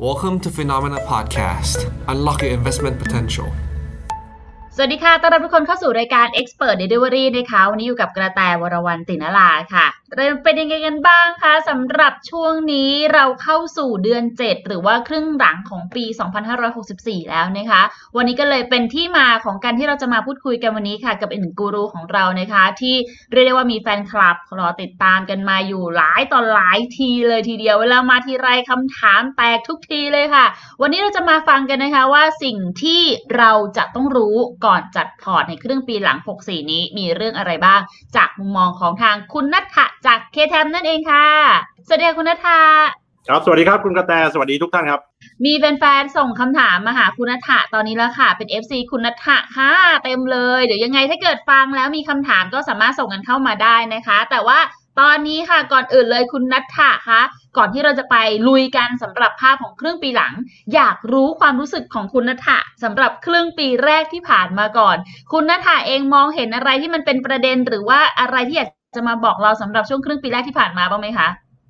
Welcome to Phenomena Podcast. Unlock your investment potential. สวัสดีค่ะต้อนรับทุกคนเข้าสู่รายการ Expert Delivery นะคะวันนี้อยู่กับกระแตวรวรรณติณลาค่ะเป็นยังไงกันบ้างคะสำหรับช่วงนี้เราเข้าสู่เดือน7หรือว่าครึ่งหลังของปี2564แล้วนะคะวันนี้ก็เลยเป็นที่มาของการที่เราจะมาพูดคุยกันวันนี้ค่ะกับอีกหนึ่งกูรูของเรานะคะที่เรียกได้ว่ามีแฟนคลับรอติดตามกันมาอยู่หลายต่อหลายทีเลยทีเดียวเวลามาทีไรคำถามแตกทุกทีเลยค่ะวันนี้เราจะมาฟังกันนะคะว่าสิ่งที่เราจะต้องรู้ก่อนจัดพอร์ตในครึ่งปีหลัง64นี้มีเรื่องอะไรบ้างจากมุมมองของทางคุณณัฐฐะจาก KTM นั่นเองค่ะสวัสดีคุณณัฐฐะครับสวัสดีครับคุณกระแตสวัสดีทุกท่านครับมีแฟนๆส่งคำถามมาหาคุณณัฐฐะตอนนี้แล้วค่ะเป็น FC คุณณัฐฐะค่ะเต็มเลยเดี๋ยวยังไงถ้าเกิดฟังแล้วมีคำถามก็สามารถส่งกันเข้ามาได้นะคะแต่ว่าตอนนี้ค่ะก่อนอื่นเลยคุณณัฐฐะคะก่อนที่เราจะไปลุยกันสำหรับภาพของครึ่งปีหลังอยากรู้ความรู้สึกของคุณณัฐฐะสำหรับครึ่งปีแรกที่ผ่านมาก่อนคุณณัฐฐะเองมองเห็นอะไรที่มันเป็นประเด็นหรือว่าอะไรที่อยากจะมาบอกเราสำหรับช่วงครึ่งปีแรกที่ผ่านมาบ้างไหมคะ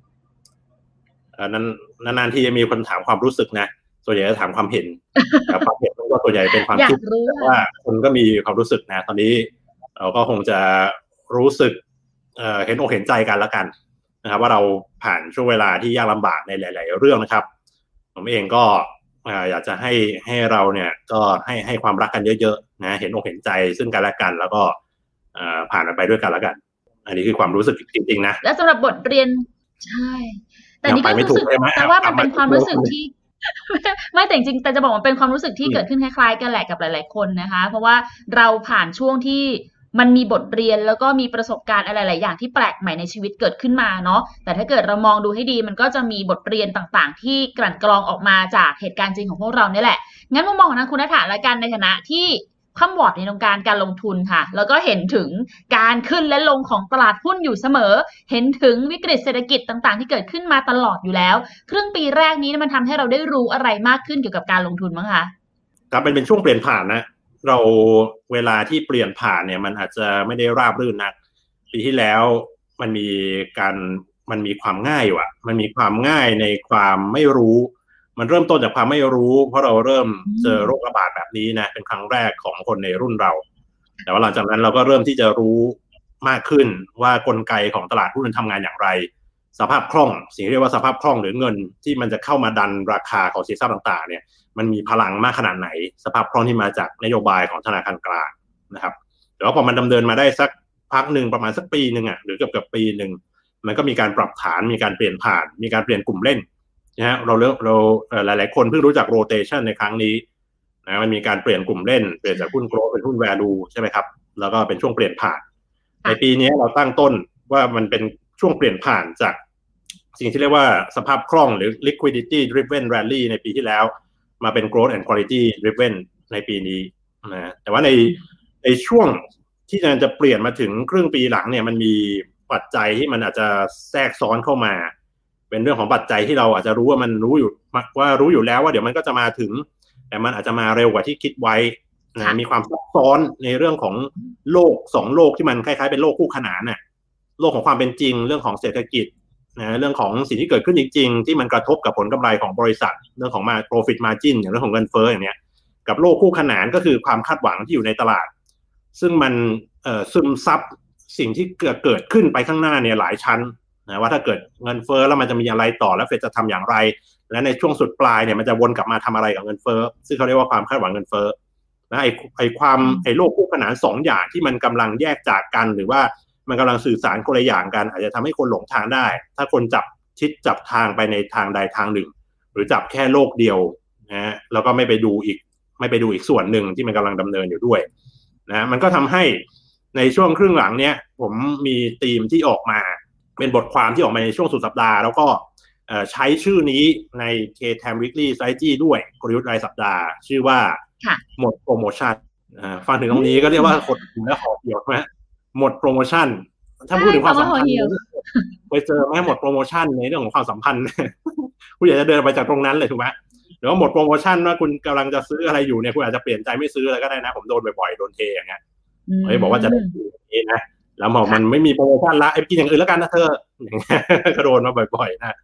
นานๆที่จะมีคนถามความรู้สึกนะส่วนใหญ่จะถามความเห็นความเห็นก็ส่วนใหญ่เป็นความคิดแต่ว่าคนก็มีความรู้สึกนะตอนนี้เราก็คงจะรู้สึกเห็นอกเห็นใจกันแล้วกันนะครับว่าเราผ่านช่วงเวลาที่ยากลำบากในหลายๆเรื่องนะครับผมเองก็อยากจะให้เราเนี่ยก็ให้ความรักกันเยอะๆนะเห็นอกเห็นใจซึ่งกันและกันแล้วก็ผ่านมันไปด้วยกันแล้วกันอันนี้คือความรู้สึกจริงๆนะและสำหรับบทเรียนใช่แต่นี่ก็รู้สึกแต่ว่ามันเป็นความรู้สึกที่ไม่แต่จริงแต่จะบอกว่าเป็นความรู้สึกที่เกิดขึ้นคล้ายๆกันแหละกับหลายๆคนนะคะเพราะว่าเราผ่านช่วงที่มันมีบทเรียนแล้วก็มีประสบการณ์อะไรหลายอย่างที่แปลกใหม่ในชีวิตเกิดขึ้นมาเนาะแต่ถ้าเกิดเรามองดูให้ดีมันก็จะมีบทเรียนต่างๆที่กลั่นกรองออกมาจากเหตุการณ์จริงของพวกเราเนี่ยแหละงั้นมุมมองของทางคุณณัฐฐะละกันในฐานะที่ค่ำวอร์ดในวงการลงทุนค่ะแล้วก็เห็นถึงการขึ้นและลงของตลาดหุ้นอยู่เสมอเห็นถึงวิกฤตเศรษฐกิจต่างๆที่เกิดขึ้นมาตลอดอยู่แล้วครึ่งปีแรกนี้มันทำให้เราได้รู้อะไรมากขึ้นเกี่ยวกับการลงทุนมั้งคะครับเป็นช่วงเปลี่ยนผ่านนะเราเวลาที่เปลี่ยนผ่านเนี่ยมันอาจจะไม่ได้ราบรื่นนักปีที่แล้วมันมีความง่ายว่ะมันมีความง่ายในความไม่รู้มันเริ่มต้นจากความไม่รู้เพราะเราเริ่มเจอโรคระบาดแบบนี้นะเป็นครั้งแรกของคนในรุ่นเราแต่ว่าหลังจากนั้นเราก็เริ่มที่จะรู้มากขึ้นว่ากลไกของตลาดหุ้นทำงานอย่างไรสภาพคล่องสิ่งที่เรียกว่าสภาพคล่องหรือเงินที่มันจะเข้ามาดันราคาของสินทรัพย์ต่างๆเนี่ยมันมีพลังมากขนาดไหนสภาพคล่องที่มาจากนโยบายของธนาคารกลางนะครับแต่ว่าพอมันดำเนินมาได้สักพักหนึ่งประมาณสักปีนึงหรือเกือบปีนึงมันก็มีการปรับฐานมีการเปลี่ยนผ่านมีการเปลี่ยนกลุ่มเล่นนะฮะเราหลายๆคนเพิ่งรู้จัก rotation ในครั้งนี้นะมันมีการเปลี่ยนกลุ่มเล่นเปลี่ยนจากหุ้น growth เป็นหุ้น value ใช่ไหมครับแล้วก็เป็นช่วงเปลี่ยนผ่านในปีนี้เราตั้งต้นว่ามันเป็นช่วงเปลี่ยนผ่านจากสิ่งที่เรียกว่าสภาพคล่องหรือ liquidity driven rally ในปีที่แล้วมาเป็น growth and quality driven ในปีนี้นะแต่ว่าในช่วงที่จะเปลี่ยนมาถึงครึ่งปีหลังเนี่ยมันมีปัจจัยที่มันอาจจะแทรกซ้อนเข้ามาเป็นเรื่องของปัจจัยที่เราอาจจะรู้ว่ามันรู้อยู่แล้วว่าเดี๋ยวมันก็จะมาถึงแต่มันอาจจะมาเร็วกว่าที่คิดไว้นะมีความซับซ้อนในเรื่องของโลก2โลกที่มันคล้ายๆเป็นโลกคู่ขนานน่ะโลกของความเป็นจริงเรื่องของเศรษฐกิจนะเรื่องของสิ่งที่เกิดขึ้นจริงๆที่มันกระทบกับผลกำไรของบริษัทเรื่องของ profit margin อย่างเรื่องของเงินเฟ้ออย่างเนี้ยกับโลกคู่ขนานก็คือความคาดหวังที่อยู่ในตลาดซึ่งมันซึมซับสิ่งที่เกิดขึ้นไปข้างหน้าเนี่ยหลายชั้นนะว่าถ้าเกิดเงินเฟ้อแล้วมันจะมีอะไรต่อแล้วเฟดจะทำอย่างไรและในช่วงสุดปลายเนี่ยมันจะวนกลับมาทำอะไรกับเงินเฟ้อซึ่งเขาเรียกว่าความคาดหวังเงินเฟ้อนะไอ้โลกคู่ขนาน2อย่างที่มันกำลังแยกจากกันหรือว่ามันกำลังสื่อสารคนละอย่างกันอาจจะทำให้คนหลงทางได้ถ้าคนจับทางไปในทางใดทางหนึ่งหรือจับแค่โลกเดียวนะแล้วก็ไม่ไปดูอีกส่วนหนึ่งที่มันกำลังดำเนินอยู่ด้วยนะมันก็ทำให้ในช่วงครึ่งหลังเนี้ยผมมีธีมที่ออกมาเป็นบทความที่ออกมาในช่วงสุดสัปดาห์แล้วก็ใช้ชื่อนี้ใน KTM Weekly Strategy ด้วยกลยุทธ์รายสัปดาห์ชื่อว่าหมดโปรโมชั่นฟังถึงตรงนี้ก็เรียกว่าคนและขอเกี่ยวไหมหมดโปรโมชั่นถ้าพูดถึงความสัมพันธ์ไปเจอไหมหมดโปรโมชั่นในเรื่องของความสัมพันธ์คุณอยากจะเดินไปจากตรงนั้นเลยถูกไหมหรือว่าหมดโปรโมชั่นว่าคุณกำลังจะซื้ออะไรอยู่เนี่ยคุณอาจจะเปลี่ยนใจไม่ซื้ออะไรก็ได้นะผมโดนบ่อยๆโดนเทอย่างเงี้ยบอกว่าจะได้ซื้อนะแล้วมันไม่มีโปรโมชั่นละกินอย่างอื่นแล้วกันนะเธอก็โดนมาบ่อยๆนะ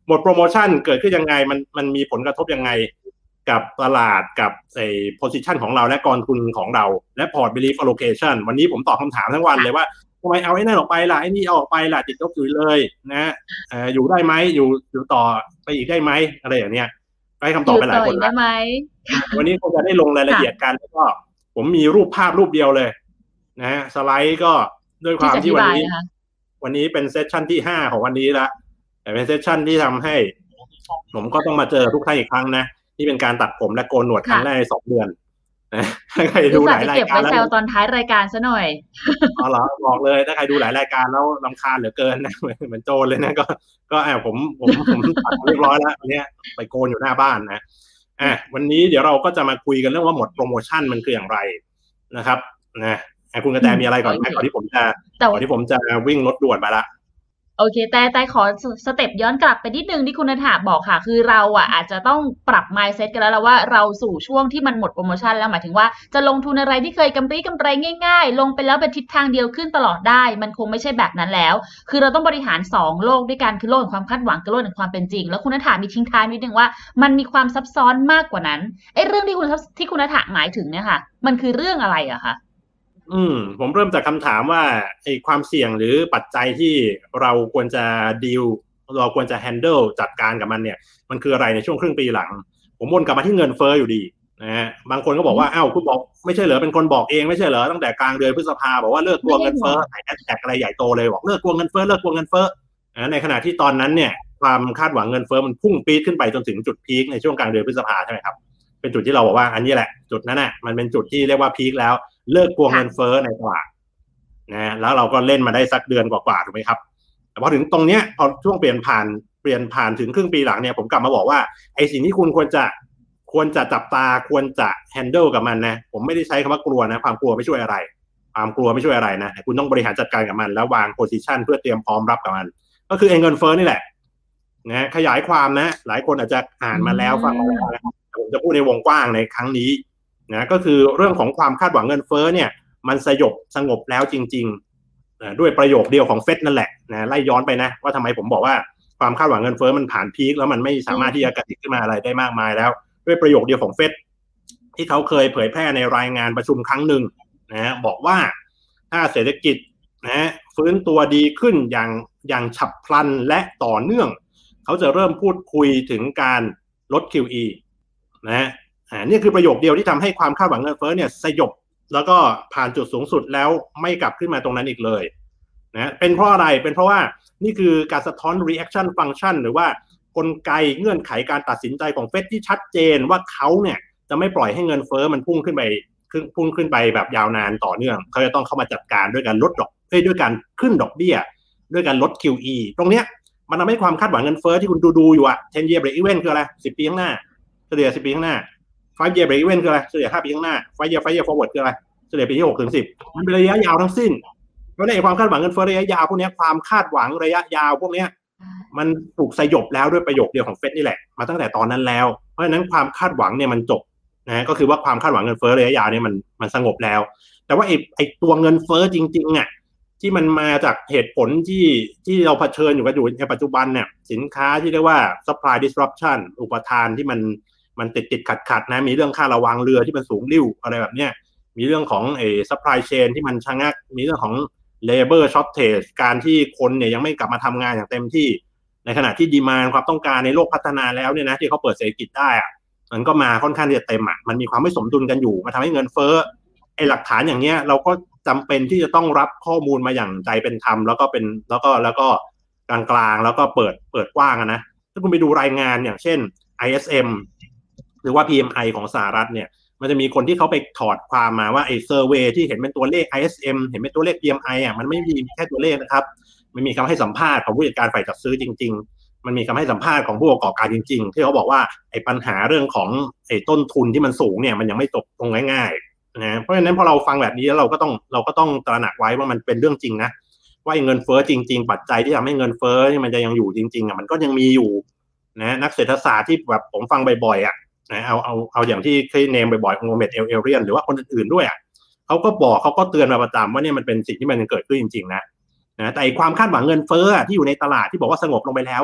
หมดโปรโมชั่นเกิดขึ้นยังไงมันมีผลกระทบยังไงกับตลาดกับposition ของเราและกองทุนของเราและ port belief allocation วันนี้ผมตอบคำถามทั้งวันเลยว่าทำไมเอาไอ้นั่นออกไปล่ะไอ้นี่ออกไปล่ะติดลบอยู่เลยนะอยู่ได้ไหมอยู่ต่อไปอีกได้ไหมอะไรอย่างเนี้ยให้คำตอบไปหลายคนแล้ววันนี้คงจะได้ลงรายละเอียดกันแล้วก็ผมมีรูปภาพรูปเดียวเลยนะสไลด์ก็ด้วยความที่วันนี้เป็นเซสชั่นที่5ของวันนี้ละแต่เป็นเซสชั่นที่ทำให้ผมก็ต้องมาเจอทุกท่านอีกครั้งนะที่เป็นการตัดผมและโกนหนวดครั้งแรกใน2 เดือนนะถ้าใครดูหลายรายการแล้วเก็บไว้แซวตอนท้ายรายการซะหน่อยอ๋อเหรอบอกเลยถ้าใครดูหลายรายการแล้วรำคาญเหลือเกินนะเหมือนโจรเลยนะก็ผมตัดเรียบร้อยแล้ววันนี้ไปโกนอยู่หน้าบ้านนะวันนี้เดี๋ยวเราก็จะมาคุยกันเรื่องว่าหมดโปรโมชั่นมันคืออย่างไรนะครับนะคุณกระแตมีอะไรก่อนไหมก่อนที่ผมจะวิ่งรถด่วนมาละโอเคแต่ขอสเต็ปย้อนกลับไปนิดนึงที่คุณณฐาบอกค่ะคือเราอาจจะต้องปรับ mindset กันแล้วว่าเราสู่ช่วงที่มันหมดโปรโมชั่นแล้วหมายถึงว่าจะลงทุนอะไรที่เคยกำไรง่ายๆลงไปแล้วเป็นทิศทางเดียวขึ้นตลอดได้มันคงไม่ใช่แบบนั้นแล้วคือเราต้องบริหาร2โลกด้วยกันคือโลกแห่งความคาดหวังกับโลกแห่งความเป็นจริงแล้วคุณณฐามีทิ้งท้ายนิดนึงว่ามันมีความซับซ้อนมากกว่านั้นเรื่องที่คุณณฐาหมายถึงเนี่ยค่ะมันคือเรื่องอะไรอะคะผมเริ่มจากคำถามว่าความเสี่ยงหรือปัจจัยที่เราควรจะดีลเราควรจะ handle จัดการกับมันเนี่ยมันคืออะไรในช่วงครึ่งปีหลังผมวนกลับมาที่เงินเฟ้ออยู่ดีนะฮะบางคนก็บอกว่าคุณบอกไม่ใช่เหรอเป็นคนบอกเองไม่ใช่เหรอตั้งแต่กลางเดือนพฤษภาบอกว่าเลิกกลัวเงินเฟ้อใส่แฮชแท็กอะไรใหญ่โตเลยบอกเลิกกลัวเงินเฟ้อในขณะที่ตอนนั้นเนี่ยความคาดหวังเงินเฟ้อมันพุ่งปี๊ดขึ้นไปจนถึงจุดพีคในช่วงกลางเดือนพฤษภาใช่ไหมครับเป็นจุดที่เราบอกว่าอันนี้แหละจุดนั้นน่ะมันเป็นจุดที่เรียกว่าพีคแล้วเลิกกลัวเงินเฟ้อในตลาดนะแล้วเราก็เล่นมาได้สักเดือนกว่าๆถูกไหมครับแต่พอถึงตรงเนี้ยพอช่วงเปลี่ยนผ่านถึงครึ่งปีหลังเนี่ยผมกลับมาบอกว่าไอ้สิ่งที่คุณควรจะจับตาควรจะ handle กับมันนะผมไม่ได้ใช้คำว่ากลัวนะความกลัวไม่ช่วยอะไรนะคุณต้องบริหารจัดการกับมันแล้ววาง position เพื่อเตรียมพร้อมรับกับมันก็คือเงินเฟ้อนี่แหละนะขยายความนะหลายคนอาจจะอ่านมาแล้วฟังมาแล้วนะผมจะพูดในวงกว้างในครั้งนี้นะก็คือเรื่องของความคาดหวังเงินเฟ้อเนี่ยมันสงบแล้วจริงๆด้วยประโยคเดียวของเฟดนั่นแหละนะไล่ย้อนไปนะว่าทำไมผมบอกว่าความคาดหวังเงินเฟ้อมันผ่านพีคแล้วมันไม่สามารถที่จะกระดิกขึ้นมาอะไรได้มากมายแล้วด้วยประโยคเดียวของเฟดที่เขาเคยเผยแพร่ในรายงานประชุมครั้งหนึ่งนะบอกว่าถ้าเศรษฐกิจนะฟื้นตัวดีขึ้นอย่างฉับพลันและต่อเนื่องเขาจะเริ่มพูดคุยถึงการลด QE นะนี่คือประโยคเดียวที่ทำให้ความคาดหวังเงินเฟ้อเนี่ยสยบแล้วก็ผ่านจุดสูงสุดแล้วไม่กลับขึ้นมาตรงนั้นอีกเลยนะเป็นเพราะอะไรเป็นเพราะว่านี่คือการสะท้อน reaction function หรือว่ากลไกเงื่อนไขการตัดสินใจของเฟดที่ชัดเจนว่าเขาเนี่ยจะไม่ปล่อยให้เงินเฟ้อมันพุ่งขึ้นไปแบบยาวนานต่อเนื่องเขาจะต้องเข้ามาจัดการด้วยการลดด้วยการขึ้นดอกเบี้ยด้วยการลด QE ตรงเนี้ยมันทำให้ความคาดหวังเงินเฟ้อที่คุณดูอยู่อะ 10-year break even คืออะไร10 ปีข้างหน้าเฉลี่ย10 ปีข้างหน้า5-year break even คืออะไรเฉลี่ย5 ปีข้างหน้า5-year forward คืออะไรเฉลี่ยปีที่6 ถึง 10มันเป็นระยะยาวทั้งสิ้นเพราะในความคาดหวังเงินเฟ้อระยะยาวพวกนี้ความคาดหวังระยะยาวพวกนี้มันถูกสยบแล้วด้วยประโยคเดียวของเฟดนี่แหละมาตั้งแต่ตอนนั้นแล้วเพราะฉะนั้นความคาดหวังเนี่ยมันจบนะก็คือว่าความคาดหวังเงินเฟ้อระยะยาวเนี่ยมันสงบแล้วแต่ว่าไอ้ตัวเงินเฟ้อจริงๆอ่ะที่มันมาจากเหตุผลที่เราเผชิญอยู่กันอยู่ในปัจจุบันเนี่ยสินค้าที่เรียกว่า supply disruption อุปทานที่มันติดขัดนะมีเรื่องค่าระวางเรือที่มันสูงริ่วอะไรแบบเนี้ยมีเรื่องของsupply chain ที่มันชะงักมีเรื่องของ labor shortage การที่คนเนี่ยยังไม่กลับมาทำงานอย่างเต็มที่ในขณะที่ดีมานด์ความต้องการในโลกพัฒนาแล้วเนี่ยนะที่เขาเปิดเศรษฐกิจได้อะมันก็มาค่อนข้างที่จะเต็มอ่ะมันมีความไม่สมดุลกันอยู่มันทำให้เงินเฟ้อไอ้หลักฐานอย่างเงี้ยเราก็จำเป็นที่จะต้องรับข้อมูลมาอย่างใจเป็นธรรมแล้วก็กลางๆแล้วก็เปิดกว้างนะถ้าคุณไปดูรายงานอย่างเช่น ISM หรือว่า PMI ของสหรัฐเนี่ยมันจะมีคนที่เขาไปถอดความมาว่าไอ้เซอร์เวย์ที่เห็นเป็นตัวเลข ISM เห็นเป็นตัวเลข PMI อ่ะมันไม่มีแค่ตัวเลขนะครับมันมีคำให้สัมภาษณ์ของผู้จัดการฝ่ายจัดซื้อจริงๆมันมีคำให้สัมภาษณ์ของผู้ประกอบการจริงๆที่เขาบอกว่าไอ้ปัญหาเรื่องของไอ้ต้นทุนที่มันสูงเนี่ยมันยังไม่จบตรงง่ายๆนะเพราะฉะนั้นพอเราฟังแบบนี้แล้วเราก็ต้องตระหนักไว้ว่ามันเป็นเรื่องจริงนะว่าเงินเฟ้อจริงๆปัจจัยที่ทำให้เงินเฟ้อที่มันจะยังอยู่จริงๆอ่ะมันก็ยังมีอยู่นะนักเศรษฐศาสตร์ที่แบบผมฟังบ่อยๆอ่ะนะเอาอย่างที่เคยเนมบ่อยๆของโมเมดเอเรียนหรือว่าคนอื่นๆด้วยอ่ะเขาก็เตือนมาประจำว่าเนี่ยมันเป็นสิ่งที่มันเกิดขึ้นจริงๆนะแต่ความคาดหวังเงินเฟ้อที่อยู่ในตลาดที่บอกว่าสงบลงไปแล้วอ่ะ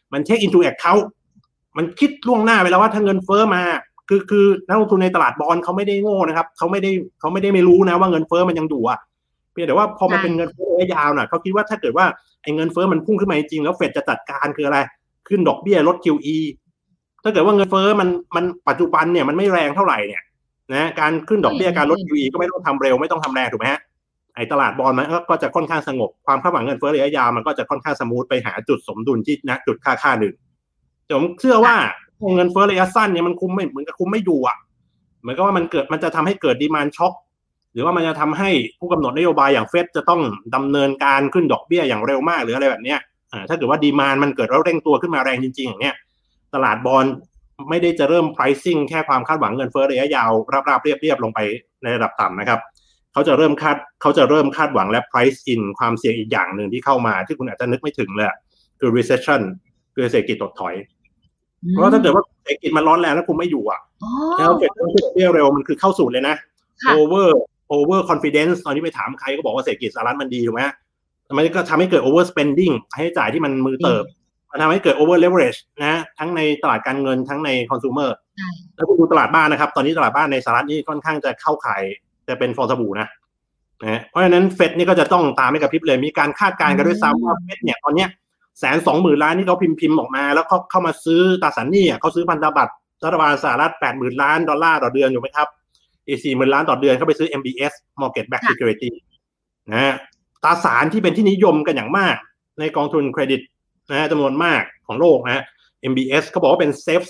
มันเช็ค into account มันคิดล่วงหน้าไปแล้วว่าถ้าเงินเฟ้อมาคือนักลงทุนในตลาดบอนด์เขาไม่ได้โง่นะครับเขาไม่ได้ไม่รู้นะว่าเงินเฟ้อมันยังอยู่เพียงแต่ว่าพอมันเป็นเงินเฟ้อระยะยาวน่ะเขาคิดว่าถ้าเกิดว่าไอ้เงินเฟ้อมันพุ่งขึ้นมาจริงแล้วเฟดจะจัดการคืออะไรขึ้นดอกเบี้ยลด QE ถ้าเกิดว่าเงินเฟ้อมันปัจจุบันเนี่ยมันไม่แรงเท่าไหร่เนี่ยนะการขึ้นดอกเบี้ยการลด QE ก็ไม่ต้องทำเร็วไม่ต้องทำแรงถูกไหมฮะไอ้ตลาดบอนด์มันก็จะค่อนข้างสงบความคาดหวังเงินเฟ้อระยะยาวมันก็จะค่อนข้างสมูทไปหาจุดสมดุลที่ณจุดค่าหนึ่งผมเชื่อว่าเงินเฟ้อระยะสั้นเนี่ยมันคุมไม่เหมือนกับคุมไม่อยู่เหมือนกับว่ามันจะทำให้เกิดดีมานด์ช็อคหรือว่ามันจะทำให้ผู้กำหนดนโยบายอย่างเฟดจะต้องดำเนินการขึ้นดอกเบี้ยอย่างเร็วมากหรืออะไรแบบเนี้ยถ้าเกิดว่าดีมานด์มันเกิดแล้วเร่งตัวขึ้นมาแรงจริงๆอย่างเนี้ยตลาดบอนด์ไม่ได้จะเริ่ม pricing แค่ความคาดหวังเงินเฟ้อระยะยาวราบเรียบลงไปในระดับต่ำนะครับเขาจะเริ่มคาดหวังและ price in ความเสี่ยงอีกอย่างหนึ่งที่เข้ามาที่คุณอาจจะนึกไม่ถึงเลยคือ recession คือเศรษฐกิจถดถอยเพราะถ้าเกิดว่าเศรษฐกิจมันร้อนแรงแล้วคุมไม่อยู่แล้วเฟดต้องขึ้นดอกเบี้ยเร็วมันคือเข้าสู่เลยนะ over confidence ตอนนี้ไปถามใครก็บอกว่าเศรษฐกิจสหรัฐมันดีถูกไหมมันก็ทำให้เกิด over spending ให้จ่ายที่มันมือเติบมันทำให้เกิด over leverage นะทั้งในตลาดการเงินทั้งใน consumer แล้วคุณดูตลาดบ้านนะครับตอนนี้ตลาดบ้านในสหรัฐนี่ค่อนข้างจะเข้าข่ายจะเป็นฟองสบู่นะเพราะฉะนั้นเฟดนี่ก็จะต้องตามให้กับพริบเลยมีการคาดการณ์กันด้วยซ้ำว่าเฟดเนี่ยตอนเนี้ย120,000 ล้านที่เขาพิมพ์ออกมาแล้วเขาเข้ามาซื้อตราสารหนี้เขาซื้อพันธบัตรรัฐบาลสหรัฐ $80,000 ล้านต่อเดือนอยู่ไหมครับอีก 40,000 ล้านต่อเดือนเขาไปซื้อ MBS Mortgage Backed Security นะตราสารที่เป็นที่นิยมกันอย่างมากในกองทุนเครดิตนะจำนวนมากของโลกนะ MBS เขาบอกว่าเป็น safe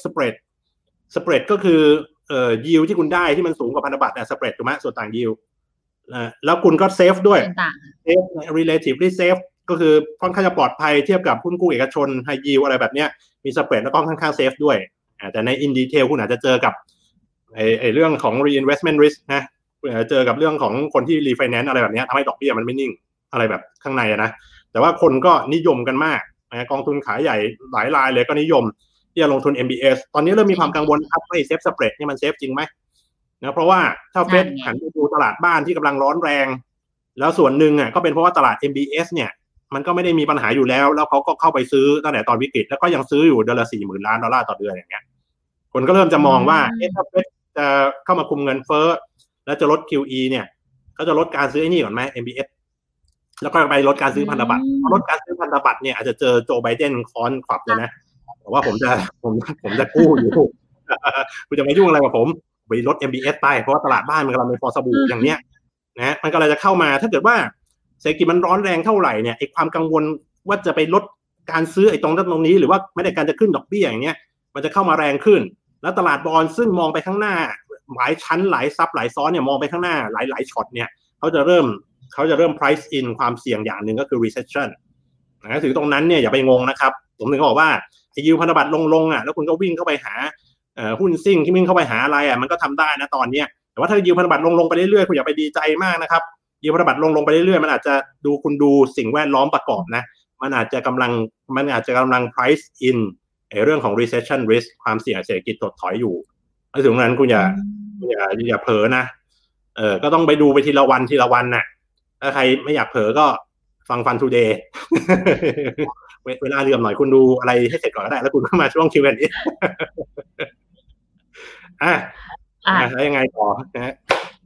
spread ก็คือyield ที่คุณได้ที่มันสูงกว่าพันธบัตรspread ถูกไหมส่วนต่าง yield แล้วคุณก็ safe ด้วย safe relatively safe ก็คือค่อนข้างจะปลอดภัยเทียบกับหุ้นกู้เอกชน high yield อะไรแบบเนี้ยมี spread แล้วก็ค่อนข้าง safe ด้วยแต่ใน in detail คุณอาจจะเจอกับไอ้เรื่องของ reinvestment risk นะคุณอาจจะเจอกับเรื่องของคนที่ refinance อะไรแบบนี้ทำให้ดอกเบี้ยมันไม่นิ่งอะไรแบบข้างในนะแต่ว่าคนก็นิยมกันมากกองทุนขายใหญ่หลายรายเลยก็นิยมที่จะลงทุน MBS ตอนนี้เริ่มมีความกังวลครับว่าเซฟสเปรดนี่มันเซฟจริงไหมนะเพราะว่าถ้าเฟดหันไปดูตลาดบ้านที่กำลังร้อนแรงแล้วส่วนหนึ่งก็เป็นเพราะว่าตลาด MBS เนี่ยมันก็ไม่ได้มีปัญหาอยู่แล้วเขาก็เข้าไปซื้อตั้งแต่ตอนวิกฤตแล้วก็ยังซื้ออยู่เดือนละ $40,000 ล้านต่อเดือนอย่างเงี้ยคนก็เริ่มจะมองว่าถ้าเฟดจะเข้ามาคุมเงินเฟ้อแล้วจะลด QE เนี่ยเขาจะลดการซื้อไอ้นี่ก่อนไหม MBS แล้วก็ไปลดการซื้อพันธบัตรลดการซื้อพันธบัตรเนี่ยอาจจะเจอโจไบเดนค้อนขวับเลยนะบอกว่าผมจะกู้อยู่คุณจะมายุ่งอะไรกับผมไปลด MBS ไปเพราะว่าตลาดบ้านมันกำลังเป็นฟอสบู่อย่างเนี้ยนะมันก็เลยจะเข้ามาถ้าเกิดว่าเศรษฐกิจมันร้อนแรงเท่าไหร่เนี่ยไอ้ความกังวลว่าจะไปลดการซื้อไอ้ตรงนี้หรือว่าไม่ได้การจะขึ้นดอกเบี้ยอย่างเงี้ยมันจะเข้ามาแรงขึ้นแล้วตลาดบอนด์ซึ่งมองไปข้างหน้าหลายชั้นหลายซับหลายซ้อนเนี่ยมองไปข้างหน้าหลายช็อตเนี่ยเขาจะเริ่ม price in ความเสี่ยงอย่างหนึ่งก็คือ recession ถึงตรงนั้นเนี่ยอย่าไปงงนะครับผมถึงบอกว่าไอ้ยิวพันธบัตรลงแล้วคุณก็วิ่งเข้าไปหาหุ้นซิ่งที่วิ่งเข้าไปหาอะไรมันก็ทำได้นะตอนนี้แต่ว่าถ้ายิวพันธบัตรลงไปเรื่อยๆคุณอย่าไปดีใจมากนะครับยิวพันธบัตรลงไปเรื่อยๆมันอาจจะดูสิ่งแวดล้อมประกอบนะมันอาจจะกำลัง price in เรื่องของ recession risk ความเสี่ยงเศรษฐกิจถดถอยอยู่ถึงนั้นคุณอย่าเผลอนะก็ต้องไปดูไปทีละวันน่ะถ้าใครไม่อยากเผลอก็ฟังฟันทูเดย์ เวลาเลื่อมหน่อยคุณดูอะไรให้เสร็จก่อนก็ได้แล้วคุณก็มาช่วง Q&A แล้วยังไงต่อนะฮะ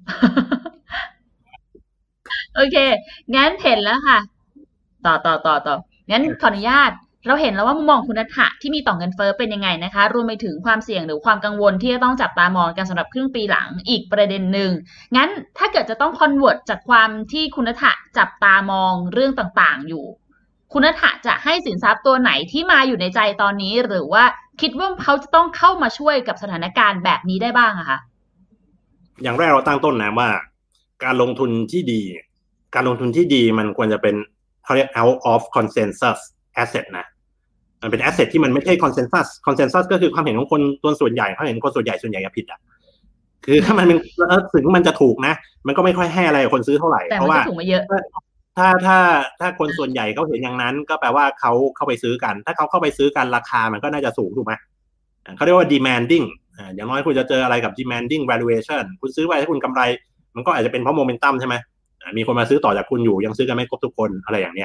โอเคงั้นเห็นแล้วค่ะต่องั้นขออนุญาตเราเห็นแล้วว่ามุมมองคุณณัฐะที่มีต่อเงินเฟ้อเป็นยังไงนะคะรวมไปถึงความเสี่ยงหรือความกังวลที่จะต้องจับตามองกันสำหรับครึ่งปีหลังอีกประเด็นหนึ่งงั้นถ้าเกิดจะต้องคอนเวิร์ตจากความที่คุณณัฐะจับตามองเรื่องต่างๆอยู่คุณณัฐะจะให้สินทรัพย์ตัวไหนที่มาอยู่ในใจตอนนี้หรือว่าคิดว่าเขาจะต้องเข้ามาช่วยกับสถานการณ์แบบนี้ได้บ้างอะคะอย่างแรกเราตั้งต้นนะว่าการลงทุนที่ดีมันควรจะเป็นเขาเรียก out of consensus asset นะมันเป็น asset ที่มันไม่ใช่ consensus ก็คือความเห็นของคนตัวส่วนใหญ่เขาเห็นคนส่วนใหญ่จะผิดคือถ้ามันเป็นถึงมันจะถูกนะมันก็ไม่ค่อยให้อะไรกับคนซื้อเท่าไหร่เพราะว่าถูกมาเยอะถ้าคนส่วนใหญ่เขาเห็นอย่างนั้นก็แปลว่าเขาเข้าไปซื้อกันถ้าเขาเข้าไปซื้อกันราคามันก็น่าจะสูงถูกไหมเขาเรียกว่า demanding อย่างน้อยคุณจะเจออะไรกับ demanding valuation คุณซื้อไปถ้าคุณกำไรมันก็อาจจะเป็นเพราะ momentum ใช่ไหมมีคนมาซื้อต่อจากคุณอยู่ยังซื้อกันไม่ครบทุกคนอะไรอย่างเนี้ย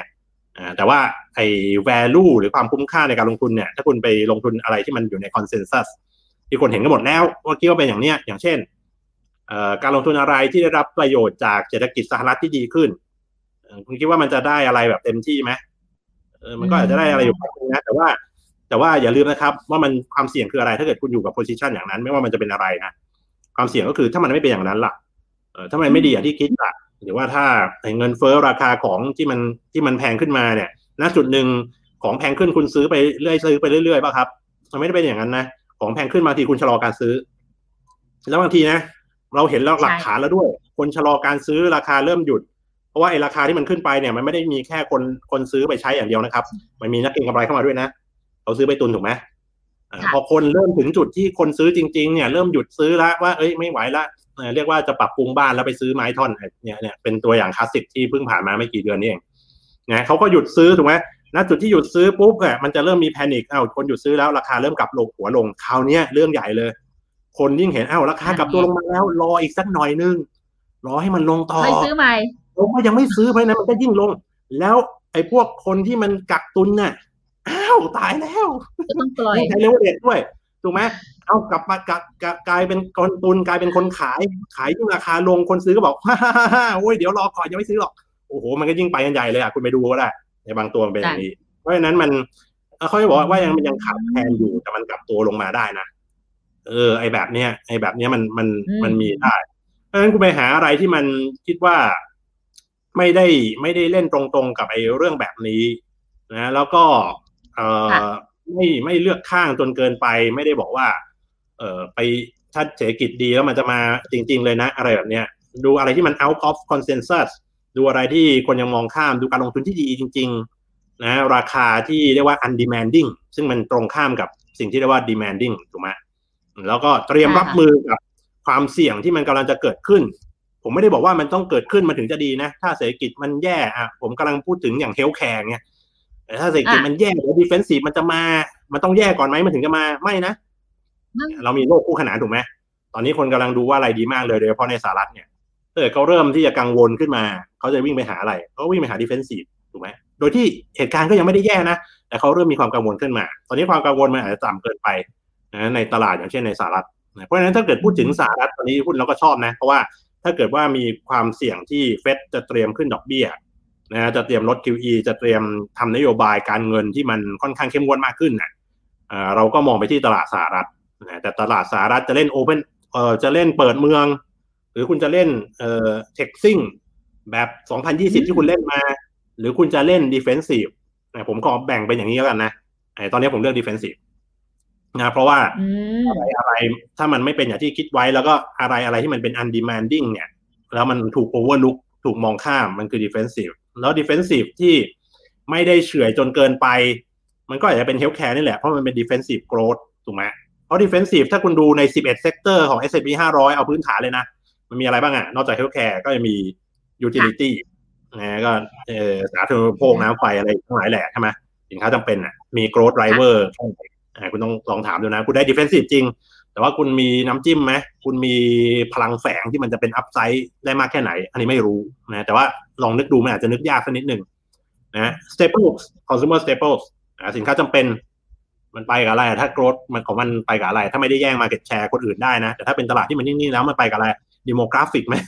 แต่ว่าไอ้ value หรือความคุ้มค่าในการลงทุนเนี่ยถ้าคุณไปลงทุนอะไรที่มันอยู่ใน consensus ที่คนเห็นกันหมดแล้วว่าคิดว่าเป็นอย่างเนี้ยอย่างเช่นการลงทุนอะไรที่ได้รับประโยชน์จากเศรษฐกิจสหรัฐที่ดีขึ้นคุณคิดว่ามันจะได้อะไรแบบเต็มที่ไหมมันก็อาจจะได้อะไรอยู่บ้างนะแต่ว่าอย่าลืมนะครับว่ามันความเสี่ยงคืออะไรถ้าเกิดคุณอยู่กับ position อย่างนั้นไม่ว่ามันจะเป็นอะไรนะความเสี่ยงก็คือถ้ามันไม่เป็นอย่างนั้นล่ะถ้ามันไม่ดีอย่างที่คิดล่ะหรือว่าถ้าเงินเฟ้อราคาของที่มันแพงขึ้นมาเนี่ยณจุดหนึ่งของแพงขึ้นคุณซื้อไปเรื่อยป่ะครับมันไม่ได้เป็นอย่างนั้นนะของแพงขึ้นบางทีคุณชะลอการซื้อแล้วบางทีนะเราเห็นแล้วหลักฐานแล้วด้วยคนชะลอการซื้อราคาเริ่มหยุดเพราะว่าไอ้ราคาที่มันขึ้นไปเนี่ยมันไม่ได้มีแค่คนซื้อไปใช้อย่างเดียวนะครับมันมีนักเก็งกำไรเข้ามาด้วยนะเขาซื้อไปตุนถูกไหมพอคนเริ่มถึงจุดที่คนซื้อจริงๆเนี่ยเริ่มหยุดซื้อแล้วว่าเอ้ยไม่ไหวละเรียกว่าจะปรับปรุงบ้านแล้วไปซื้อไม้ท่อนเนี่ยเป็นตัวอย่างคลาสสิกที่เพิ่งผ่านมาไม่กี่เดือนนี่เองนะเขาก็หยุดซื้อถูกไหมณจุดที่หยุดซื้อปุ๊บเนี่ยมันจะเริ่มมีแพนิคคนหยุดซื้อแล้วราคาเริ่มกลับลงหัวลงคราวนี้เรื่องใหญ่เลยคนยิ่งเห็นราคากลับตัวลงมาแล้วรออีกสักหน่อยนึงรอให้มันลงต่อไปซื้อใหม่ผมก็ยังไม่ซื้อเพราะนั้นมันก็ยิ่งลงแล้วไอ้พวกคนที่มันกักตุนน่ะตายแล้วต้องปล่อยใช้เลเวลเดทด้วยถูกไหมกลับมากลายเป็นคนตุนกลายเป็นคนขายยิ่งราคาลงคนซื้อก็บอกฮ่าโอ้ยเดี๋ยวรอก่อนยังไม่ซื้อหรอกโอ้โหมันก็ยิ่งไปกันใหญ่เลยคุณไปดูก็ได้ในบางตัวมันเป็นอย่างนี้เพราะฉะนั้นมันเขาจะบอกว่ามันยังขาดแคลนอยู่แต่มันกลับตัวลงมาได้นะไอ้แบบเนี้ยมันมีได้เพราะฉะนั้นคุณไปหาอะไรที่มันคิดว่าไม่ได้เล่นตรงๆกับไอ้เรื่องแบบนี้นะแล้วก็ไม่เลือกข้างจนเกินไปไม่ได้บอกว่าไปถ้าเศรษฐกิจดีแล้วมันจะมาจริงๆเลยนะอะไรแบบเนี้ยดูอะไรที่มัน out of consensus ดูอะไรที่คนยังมองข้ามดูการลงทุนที่ดีจริงๆนะราคาที่เรียกว่า undemanding ซึ่งมันตรงข้ามกับสิ่งที่เรียกว่า demanding ถูกไหมแล้วก็เตรียมรับมือกับความเสี่ยงที่มันกำลังจะเกิดขึ้นผมไม่ได้บอกว่ามันต้องเกิดขึ้นมันถึงจะดีนะถ้าเศรษฐกิจมันแย่ผมกำลังพูดถึงอย่าง healthcare เนี่ยแต่ถ้าเศรษฐกิจมันแย่แล้ว defensive มันจะมามันต้องแย่ก่อนไหมมันถึงจะมาไม่นะเรามีโลกคู่ขนานถูกไหมตอนนี้คนกำลังดูว่าอะไรดีมากเลยโดยเฉพาะในสหรัฐเนี่ยเขาเริ่มที่จะกังวลขึ้นมาเขาจะวิ่งไปหาอะไรเขาวิ่งไปหา defensive ถูกไหมโดยที่เหตุการณ์ก็ยังไม่ได้แย่นะแต่เขาเริ่มมีความกังวลขึ้นมาตอนนี้ความกังวลมันอาจจะต่ำเกินไปนะในตลาดอย่างเช่นในสหรัฐเพราะฉะนั้นถ้าเกิดพูดถึงสหรัฐตอนนี้หุ้นเราก็ชอบนะเพราะว่าถ้าเกิดว่ามีความเสี่ยงที่เฟดจะเตรียมขึ้นดอกเบี้ยนะจะเตรียมลด QE จะเตรียมทำนโยบายการเงินที่มันค่อนข้างเข้มงวดมากขึ้นนะเราก็มองไปที่ตลาดสหรัฐนะแต่ตลาดสหรัฐจะเล่นโอเพ่นจะเล่นเปิดเมืองหรือคุณจะเล่นเทคซิ่งแบบ2020ที่คุณเล่นมาหรือคุณจะเล่น defensive นะผมก็แบ่งเป็นอย่างนี้แล้วกันนะตอนนี้ผมเลือก defensive นะเพราะว่าอะไรถ้ามันไม่เป็นอย่างที่คิดไว้แล้วก็อะไรที่มันเป็น undemanding เนี่ยแล้วมันถูก overlook ถูกมองข้ามมันคือ defensive แล้ว defensive ที่ไม่ได้เฉื่อยจนเกินไปมันก็อาจจะเป็น healthcare นี่แหละเพราะมันเป็น defensive growth ถูกไหมเพราะ defensive ถ้าคุณดูใน11 sector ของ S&P 500เอาพื้นฐานเลยนะมันมีอะไรบ้างนอกจาก healthcare ก็จะมี utility นะก็สาธารณูปโภคน้ำไฟอะไรทั้งหลายแหละใช่ไหมสินค้าจำเป็นมี growth driver คุณต้องลองถามดูนะคุณได้ defensive จริงแต่ว่าคุณมีน้ำจิ้มไหมคุณมีพลังแฝงที่มันจะเป็น upside ได้มากแค่ไหนอันนี้ไม่รู้นะแต่ว่าลองนึกดูมันอาจจะนึกยากสักนิดนึงนะ staples consumer staples สินค้าจำเป็นมันไปกับอะไรถ้า growth มันของมันไปกับอะไรถ้าไม่ได้แย่ง market share คนอื่นได้นะแต่ถ้าเป็นตลาดที่มันนิ่งๆแล้วมันไปกับอะไร demographic ไหม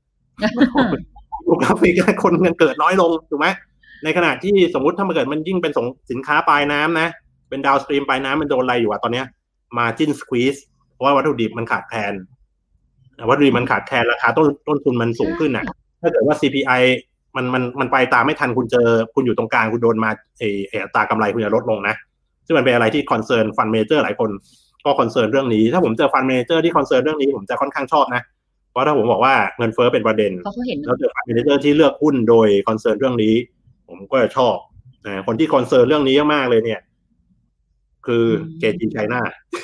demographic คนเงินเกิดน้อยลงถูกไหมในขณะที่สมมุติถ้ามันเกิดมันยิ่งเป็นสินค้าปลายน้ำนะเป็นดาวสตรีมปลายน้ำมันโดนอะไรอยู่ตอนนี้ margin squeeze เพราะว่าวัตถุดิบมันขาดแคลนวัตถุดิบมันขาดแคลนราคาต้นทุนมันสูงขึ้นถ้าเกิดว่า CPI มันไปตามไม่ทันคุณอยู่ตรงกลางคุณโดนมาอัตรากำไรคุณจะลดลงนะซึ่งมันเป็นอะไรที่คอนเซิร์นฟันเมเจอร์หลายคนก็คอนเซิร์นเรื่องนี้ถ้าผมเจอฟันเมเจอร์ที่คอนเซิร์นเรื่องนี้ผมจะค่อนข้างชอบนะเพราะถ้าผมบอกว่าเงินเฟ้อเป็นประเด็นแล้วเจอฟันเมเจอร์ที่เลือกหุ้นโดยคอนเซิร์นเรื่องนี้ผมก็จะชอบคนที่คอนเซิร์นเรื่องนี้มากเลยเนี่ยคือเกจีไชน่า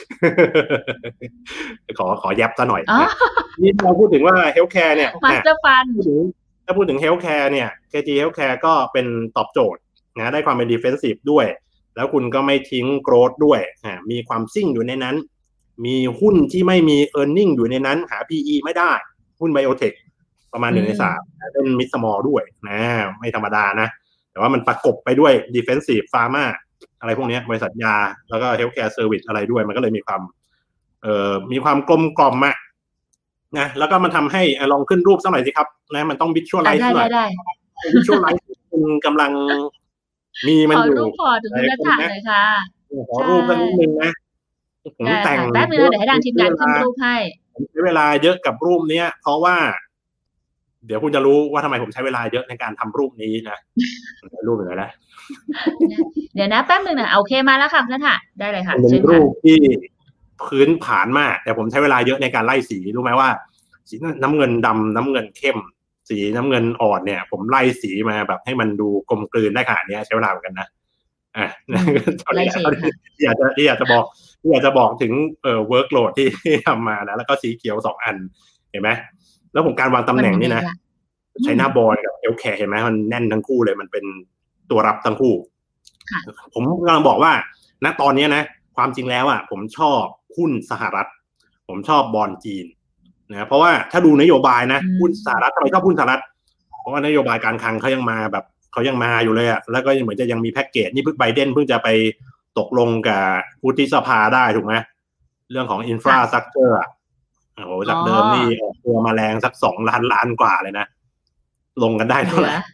ขอยับซะหน่อยนี่เราพูดถึงว่าเฮลท์แคร์เนี่ยมาสเตอร์ฟันถ้าพูดถึงเฮลท์แคร์เนี่ย KG Healthcare ก็เป็นตอบโจทย์นะได้ความเป็น defensive ด้วยแล้วคุณก็ไม่ทิ้ง growth ด้วยมีความซิ่งอยู่ในนั้นมีหุ้นที่ไม่มี earning อยู่ในนั้นหา PE ไม่ได้หุ้น biotech ประมาณ1 ใน 3เป็น mid small ด้วยนะไม่ธรรมดานะแต่ว่ามันประกบไปด้วย defensive pharma อะไรพวกนี้บริษัทยาแล้วก็ healthcare service อะไรด้วยมันก็เลยมีความกลมกล่อมอะนะแล้วก็มันทำให้ลองขึ้นรูปสักหน่อยสิครับนะมันต้อง visualize หน่อย visualize คุณกำลังมีมันอยู่ขอรูปพอถึงคุณนัทธาเลยค่ะขอรูปสักนิดนึงนะผมแต่งแป๊บนึงนะเดี๋ยวให้ทางทีมงานขึ้นรูปให้ผมใช้เวลาเยอะกับรูปนี้เพราะว่าเดี๋ยวคุณจะรู้ว่าทำไมผมใช้เวลาเยอะในการทำรูปนี้นะรูปอะไรนะเดี๋ยวนะแป๊บนึงนะโอเคมาแล้วค่ะคุณนัทธาได้เลยค่ะเป็นรูปที่พื้นฐานมากแต่ผมใช้เวลาเยอะในการไล่สีรู้ไหมว่าสีน้ำเงินดำน้ำเงินเข้มสีน้ำเงินอ่อนเนี่ยผมไล่สีมาแบบให้มันดูกลมกลืนได้ขนาดนี้ใช้เวลาเหมือนกันนะไล่สีอยากจะบอกถึงworkload ที่ทำมานะแล้วก็สีเขียว2อันเห็นไหมแล้วผมการวางตำแหน่งนี่นะใช้หน้าบอลกับเอลแคร์เห็นไหมมันแน่นทั้งคู่เลยมันเป็นตัวรับทั้งคู่ผมกำลังบอกว่าณตอนนี้นะความจริงแล้วอ่ะผมชอบหุ้นสหรัฐผมชอบบอนด์จีนนะเพราะว่าถ้าดูนโยบายนะหุ้นสหรัฐทำไมชอบหุ้นสหรัฐเพราะว่านโยบายการคลังเขายังมาอยู่เลยอ่ะแล้วก็เหมือนจะยังมีแพ็กเกจนี่ไบเดนเพิ่งจะไปตกลงกับวุฒิสภาได้ถูกไหมเรื่องของอินฟราสตรัคเจอร์โอ้โหจากเดิมนี่ออกตัวมาแรงสัก2 ล้านกว่าเลยนะลงกันได้เท่าไหร่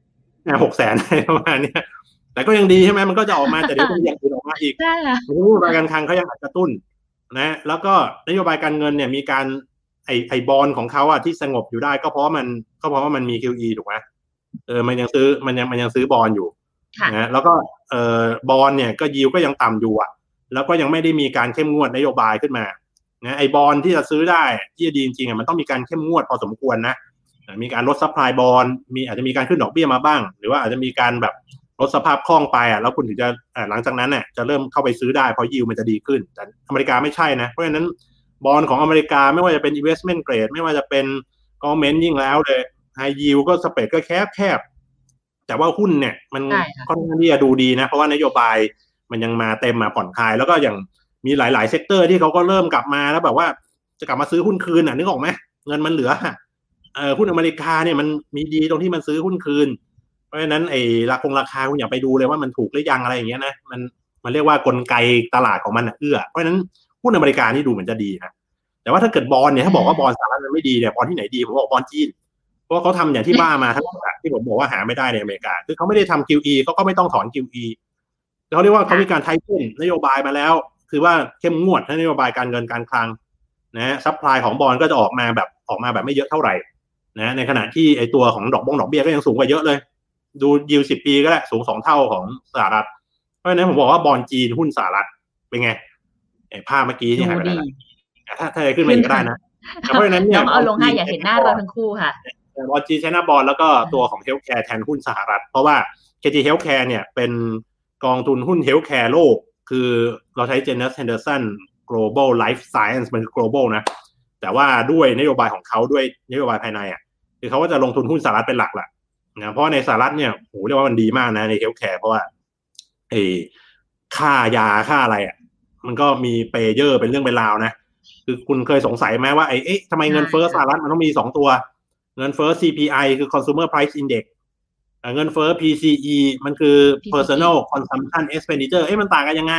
600,000ประมาณนี้แต่ก็ยังดีใช่ไหมมันก็จะออกมาแต่เดี๋ยวมันยังออกมาอีกนโยบายการคลังเขายังกระตุ้นนะแล้วก็นโยบายการเงินเนี่ยมีการไอบอลของเขาอะที่สงบอยู่ได้ก็เพราะว่ามันมี QE ถูกไหมมันยังซื้อบอลอยู่นะแล้วก็บอลเนี่ยก็ยิวก็ยังต่ำอยู่อะแล้วก็ยังไม่ได้มีการเข้มงวดนโยบายขึ้นมานะไอบอลที่จะซื้อได้ที่จะดีจริงๆมันต้องมีการเข้มงวดพอสมควรนะมีการลดซัพพลายบอลอาจจะมีการขึ้นดอกเบี้ยมาบ้างหรือว่าอาจจะมีการแบบลดสภาพคล่องไปแล้วคุณถึงจะหลังจากนั้นเนี่ยจะเริ่มเข้าไปซื้อได้เพราะยิวมันจะดีขึ้นแต่อเมริกาไม่ใช่นะเพราะฉะนั้นบอลของอเมริกาไม่ว่าจะเป็น investment grade ไม่ว่าจะเป็น government ยิ่งแล้วเลย high yield ก็สเปรดก็แคบแต่ว่าหุ้นเนี่ยมันค่อนข้างที่จะดูดีนะเพราะว่านโยบายมันยังมาเต็มมาผ่อนคลายแล้วก็อย่างมีหลายๆเซกเตอร์ที่เขาก็เริ่มกลับมาแล้วแบบว่าจะกลับมาซื้อหุ้นคืนนึกออกไหมเงินมันเหลือหุ้นอเมริกาเนี่ยมันมีดีตรงที่มันซื้อหุ้นคืนเพราะฉะนั้นไอ้ราคาคุณอย่าไปดูเลยว่ามันถูกหรือยังอะไรอย่างเงี้ยนะมันเรียกว่ากลไกตลาดของมันเอื้อเพราะฉะนั้นหุ้นอเมริกานี่ดูเหมือนจะดีนะแต่ว่าถ้าเกิดบอลเนี่ยถ้าบอกว่าบอลสหรัฐมันไม่ดีเนี่ยบอลที่ไหนดีผมบอกบอลจีนเพราะเขาทำอย่างที่บ้ามาทั้งหมดที่ผมบอกว่าหาไม่ได้ในอเมริกาคือเขาไม่ได้ทำ QE เขาก็ไม่ต้องถอน QE เขาเรียกว่าเขามีการไทเทนนโยบายมาแล้วคือว่าเข้มงวดนโยบายการเงินการคลังนะซัพพลายของบอลก็จะออกมาแบบไม่เยอะเท่าไหร่นะในขณะที่ไอตัวของดอกเบี้ยก็ยังสูงกว่าเยอะเลยดูยิว10 ปีก็ได้สูง2 เท่าของสหรัฐเพราะฉะนั้นผมบอกว่าบอลจีนหุ้นสหรัฐเป็นไงไอภาพเมื่อกี้ที่หายไปแล้วถ้าขึ้นมาก็ได้นะเพราะฉะนั้นเนี่ยเอาลงให้อยากเห็นหน้าเราทั้งคู่ค่ะบอลจีนใช้หน้าบอลแล้วก็ตัวของเฮลท์แคร์แทนหุ้นสหรัฐเพราะว่า KT Healthcare เนี่ยเป็นกองทุนหุ้นเฮลท์แคร์โลกคือเราใช้ Janus Henderson Global Life Science มันคือ global นะแต่ว่าด้วยนโยบายของเขาด้วยนโยบายภายในคือเขาก็จะลงทุนหุ้นสหรัฐเป็นหลักแหละนะเพราะในสหรัฐเนี่ยโหเรียกว่ามันดีมากนะในเฮลท์แคร์เพราะว่าค่ายาค่าอะไรมันก็มีเปเยอร์เป็นเรื่องเป็นราวนะคือคุณเคยสงสัยไหมว่าทำไมเงินเฟ้อสหรัฐมันต้องมี2ตัวเงินเฟ้อ CPI คือ Consumer Price Index เงินเฟ้อ PCE มันคือ Personal Consumption Expenditure มันต่างกันยังไง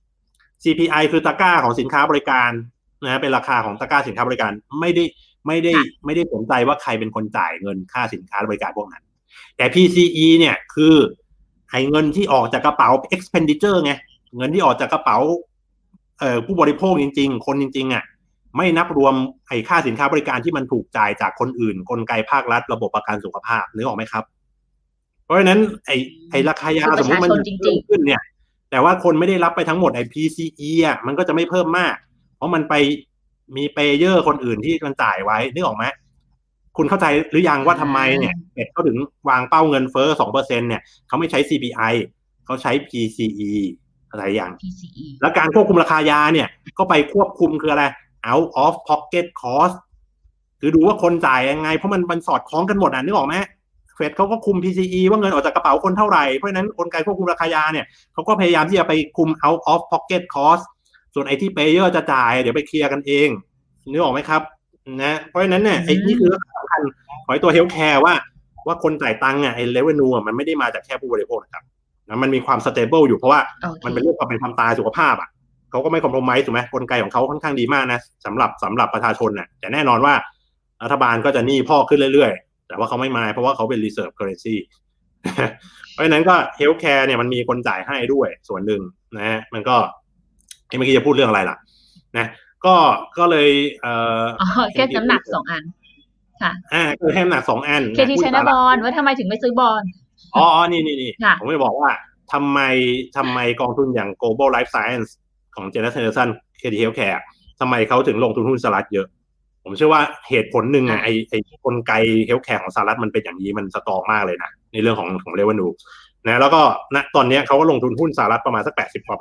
CPI คือตะกร้าของสินค้าบริการนะเป็นราคาของตะกร้าสินค้าบริการไม่ได้สนใจว่าใครเป็นคนจ่ายเงินค่าสินค้าบริการพวกนั้นแต่ PCE เนี่ยคือเงินที่ออกจากกระเป๋า expenditure ไงเงินที่ออกจากกระเป๋าผู้บริโภคจริงๆคนจริงๆไม่นับรวมค่าสินค้าบริการที่มันถูกจ่ายจากคนอื่นกลไกภาครัฐระบบประกันสุขภาพนึกออกไหมครับเพราะฉะนั้นราคายาสมมติมันเพิ่มขึ้นเนี่ยแต่ว่าคนไม่ได้รับไปทั้งหมดPCE มันก็จะไม่เพิ่มมากเพราะมันไปมีเปเยอร์คนอื่นที่มันจ่ายไว้นึกออกไหมคุณเข้าใจหรือยังว่าทำไมเนี่ยเขาถึงวางเป้าเงินเฟ้อ 2% เนี่ยเขาไม่ใช้ CPI เขาใช้ PCE อะไรอย่าง แล้วการควบคุมราคายาเนี่ยก็ไปควบคุมคืออะไร out of pocket cost คือดูว่าคนจ่ายยังไงเพราะมันสอดคล้องกันหมดนึกออกไหมเฟดเขาก็คุม PCE ว่าเงินออกจากกระเป๋าคนเท่าไหร่เพราะฉะนั้นกลไกควบคุมราคายาเนี่ยเขาก็พยายามที่จะไปคุม out of pocket cost ส่วนที่ payer จะจ่ายเดี๋ยวไปเคลียร์กันเองนึกออกไหมครับนะเพราะฉะนั้นเนี่ยนี่คือสำคัญของตัว healthcare ว่าว่าคนจ่ายตังค์ไอ้ revenue มันไม่ได้มาจากแค่ผู้บริโภคนะครับมันมีความ stable อยู่เพราะว่ามันเป็นเรื่องความเป็นความตายสุขภาพเขาก็ไม่คอมโพรไมซ์ถูกไหมกลไกของเขาค่อนข้างดีมากนะสำหรับประชาชนน่ะแต่แน่นอนว่ารัฐบาลก็จะหนี้พอกขึ้นเรื่อยๆแต่ว่าเขาไม่มาเพราะว่าเขาเป็น reserve currency เพราะฉะนั้นก็ healthcare เนี่ยมันมีคนจ่ายให้ด้วยส่วนหนึ่งนะมันก็เมื่อกี้จะพูดเรื่องอะไรล่ะนะก็เลยแค่น้ำหนัก2อันค่ะคือให้น้ำหนัก2อัน KT China Bond ว่าทำไมถึงไม่ซื้อบอลนี่ผมไม่บอกว่าทำไมกองทุนอย่าง Global Life Science ของ Generation KT Healthcare ทำไมเขาถึงลงทุนหุ้นสหรัฐเยอะผมเชื่อว่าเหตุผลหนึ่งไอ้กลไก Healthcare ของสหรัฐมันเป็นอย่างนี้มันสตรองมากเลยนะในเรื่องของ revenue นะแล้วก็ณตอนนี้เขาก็ลงทุนหุ้นสหรัฐประมาณสัก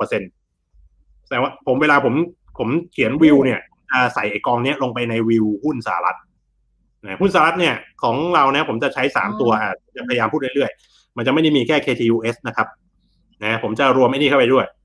80% แต่ว่าเวลาผมเขียนวิวเนี่ยใส่ไอ้กองเนี้ยลงไปในวิวหุ้นสหรัฐนะหุ้นสหรัฐเนี่ยของเราเนี่ยผมจะใช้3ตัวจะพยายามพูดเรื่อยๆมันจะไม่ได้มีแค่ KTUS นะครับนะผมจะรวมไอ้นี่เข้าไปด้วย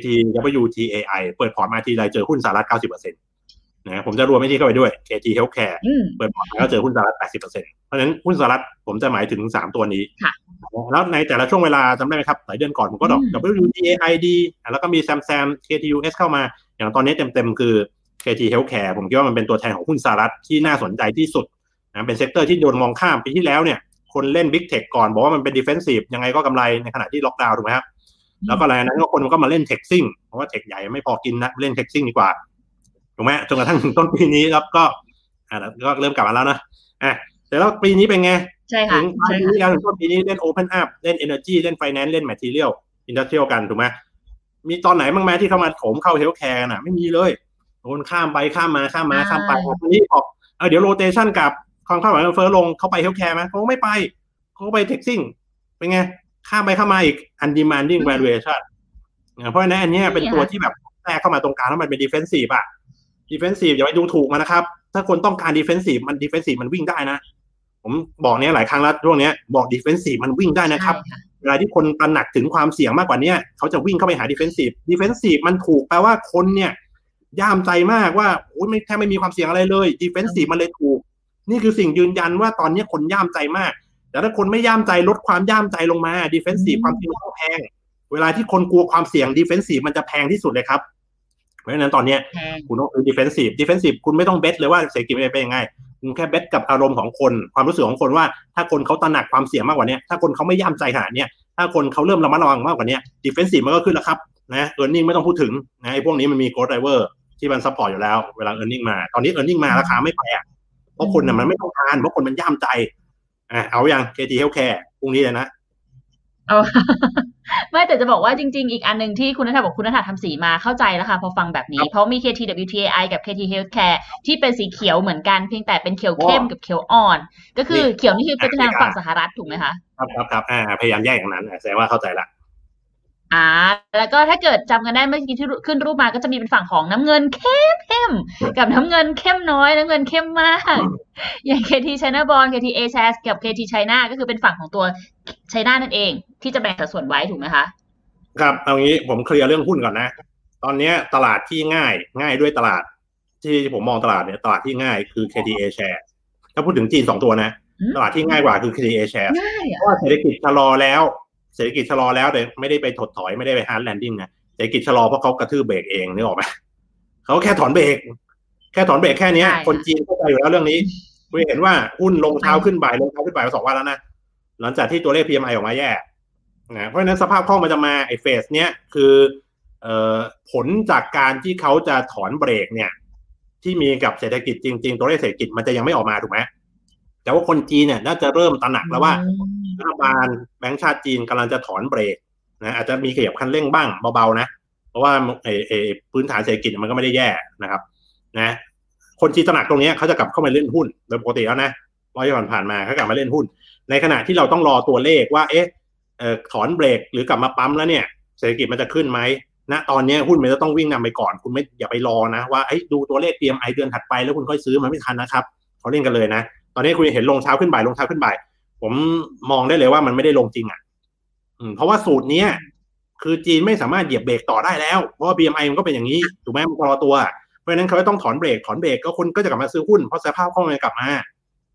KTWTAI เปิดพอร์ตมาทีไรเจอหุ้นสหรัฐ 90% นะผมจะรวมไอ้นี่เข้าไปด้วย KT Healthcare เปิดพอร์ตมาก็เจอหุ้นสหรัฐ 80% เพราะฉะนั้นหุ้นสหรัฐผมจะหมายถึง3ตัวนี้แล้วในแต่ละช่วงเวลาจำได้ไหมครับหลายเดือนก่อนผมก็ดอก WTAID แล้วก็มี SAM KTUS เข้ามาอย่างตอนนี้เต็มๆคือ KT Healthcare ผมคิดว่ามันเป็นตัวแทนของหุ้นสหรัฐที่น่าสนใจที่สุดนะเป็นเซกเตอร์ที่โดนมองข้ามปีที่แล้วเนี่ยคนเล่น Big Tech ก่อนบอกว่ามันเป็น Defensive ยังไงก็กำไรในขณะที่ล็อกดาวน์ถูกไหมครับแล้วก็หลังจากนั้นก็คนก็มาเล่น Tech ซิ่งเพราะว่า Tech ใหญ่ไม่พอกินนะเล่น Tech ซิ่งดีกว่าถูกไหมจนกระทั่งถึงต้นปีนี้แล้วก็เริ่มกลับมาแล้วนะแต่แล้วปีนี้เป็นไงใช่ค่ะถึงปีนี้แล้วถึงต้นปีนี้เล่น Open Up เล่น Energy เล่น Finance เล่น Material Industrial กันถูกไหมมีตอนไหนบ้างไหมที่เข้ามาโถมเข้า Healthcare น่ะไม่มีเลยโดนข้ามไปข้ามมาวันนี้บอกเดี๋ยว rotation กับความคาดหวังเงินเฟ้อลงเข้าไป Healthcare มั้ยเขาไม่ไปเขาไป Tech ซิ่งเป็นไงข้ามไปข้ามมาอีก undemanding valuation เพราะฉะนั้นอันนี้เป็นตัวที่แบบแทรกเข้ามาตรงกลางแล้วมันเป็น defensive defensive อย่าไปดูถูกมันนะครับถ้าคนต้องการ defensive มัน defensive มันวิ่งได้นะผมบอกเนี้ยหลายครั้งแล้วช่วงเนี้ยบอก defensive มันวิ่งได้นะครับเวลาที่คนตระหนักถึงความเสี่ยงมากกว่านี้เขาจะวิ่งเข้าไปหา defensive มันถูกแปลว่าคนเนี่ยย่ามใจมากว่าโอ้ยแทบไม่มีความเสี่ยงอะไรเลย defensive มันเลยถูกนี่คือสิ่งยืนยันว่าตอนนี้คนย่ามใจมากแต่ถ้าคนไม่ย่ามใจลดความย่ามใจลงมา defensive ความเสี่ยงมันแพงเวลาที่คนกลัวความเสี่ยง defensive มันจะแพงที่สุดเลยครับเพราะฉะนั้นตอนนี้คุณต้องdefensive คุณไม่ต้องเบสเลยว่าเศรษฐกิจมันเป็นยังไงคุณแค่เบสกับอารมณ์ของคนความรู้สึกของคนว่าถ้าคนเขาตระหนักความเสี่ยงมากกว่านี้ถ้าคนเขาไม่ย่ามใจขนาดนี้ถ้าคนเขาเริ่มระมัดระวังมากกว่านี้ defensive มันก็ขึ้นแล้วครับนะ earning ไม่ต้องพูดถึงนะไอ้พวกนี้มันมี growth driver ที่มันซัพพอร์ตอยู่แล้วเวลา earning มาตอนนี้ earning มาราคาไม่แพงเพราะคนน่ะมันไม่ต้องการเพราะคนมันย่ามใจเอาอย่าง KT Healthcare พรุ่งนี้เลยนะไม่แต่จะบอกว่าจริงๆอีกอันนึงที่คุณณัฐบอกคุณณัฐทำสีมาเข้าใจแล้วค่ะพอฟังแบบนี้เพราะมี KTWTAI กับ KT Healthcare ที่เป็นสีเขียวเหมือนกันเพียงแต่เป็นเขียวเข้มกับเขียวอ่อนก็คือเขียวนี่คือเป็นทางฝั่งสหรัฐถูกไหมคะครับพยายามแยกอย่างนั้นแสดงว่าเข้าใจละแล้วก็ถ้าเกิดจำกันได้เมื่อกี้ที่ขึ้นรูปมาก็จะมีเป็นฝั่งของน้ำเงินเข้มกับน้ำเงินเข้มน้อยน้ำเงินเข้มมากอย่าง KT China Bond KT A Shares กับ KT China ก็คือเป็นฝั่งของตัว China นั่นเองที่จะแบ่งสัดส่วนไว้ถูกไหมคะครับเอางี้ผมเคลียร์เรื่องหุ้นก่อนนะตอนนี้ตลาดที่ง่ายด้วยตลาดที่ผมมองตลาดเนี่ยตลาดที่ง่ายคือ KT A Shares ถ้าพูดถึงจีน2ตัวนะตลาดที่ง่ายกว่าคือ KT A Shares เพราะว่าเศรษฐกิจชะลอแล้วแต่ไม่ได้ไปถดถอยไม่ได้ไป hard landing นะเศรษฐกิจชะลอเพราะเขากระทืบเบรกเองนึกออกไหมเขาแค่ถอนเบรกแค่นี้คนจีนเข้าใจอยู่แล้วเรื่องนี้คุณเห็นว่าหุ้นลงเท้าขึ้นบ่ายมา2 วันแล้วนะหลังจากที่ตัวเลข PMI ออกมาแย่นะเพราะฉะนั้นสภาพคล่องมันจะมาไอ้เฟสเนี้ยคือผลจากการที่เขาจะถอนเบรกเนี่ยที่มีกับเศรษฐกิจจริงๆตัวเลขเศรษฐกิจมันจะยังไม่ออกมาถูกไหมแต่ว่าคนจีนเนี่ยน่าจะเริ่มตระหนักแล้วว่ารัฐบาลแบงก์ชาติจีนกำลังจะถอนเบรกนะอาจจะมีขยับคันเร่งบ้างเบาๆนะเพราะว่าพื้นฐานเศรษฐกิจมันก็ไม่ได้แย่นะครับนะคนจีนตระหนักตรงนี้เขาจะกลับเข้ามาเล่นหุ้นโดยปกติแล้วนะผ่านมาเขากลับมาเล่นหุ้นในขณะที่เราต้องรอตัวเลขว่าถอนเบรกหรือกลับมาปั๊มแล้วเนี่ยเศรษฐกิจมันจะขึ้นไหมณตอนนี้หุ้นมันจะต้องวิ่งนำไปก่อนคุณไม่อย่าไปรอนะว่าดูตัวเลข PMI เดือนถัดไปแล้วคุณค่อยซื้อมันไม่ทันนะครับเขาเล่นกันเลยนะตอนนี้คุณเห็นลงเช้าขึ้นบ่ายผมมองได้เลยว่ามันไม่ได้ลงจริงเพราะว่าสูตรนี้คือจีนไม่สามารถเหยียบเบรกต่อได้แล้วเพราะว่า PMI มันก็เป็นอย่างนี้ถูกไหมมันรอตัวเพราะฉะนั้นเขาต้องถอนเบรกก็คนก็จะกลับมาซื้อหุ้นเพราะสภาพคล่องมันกลับมา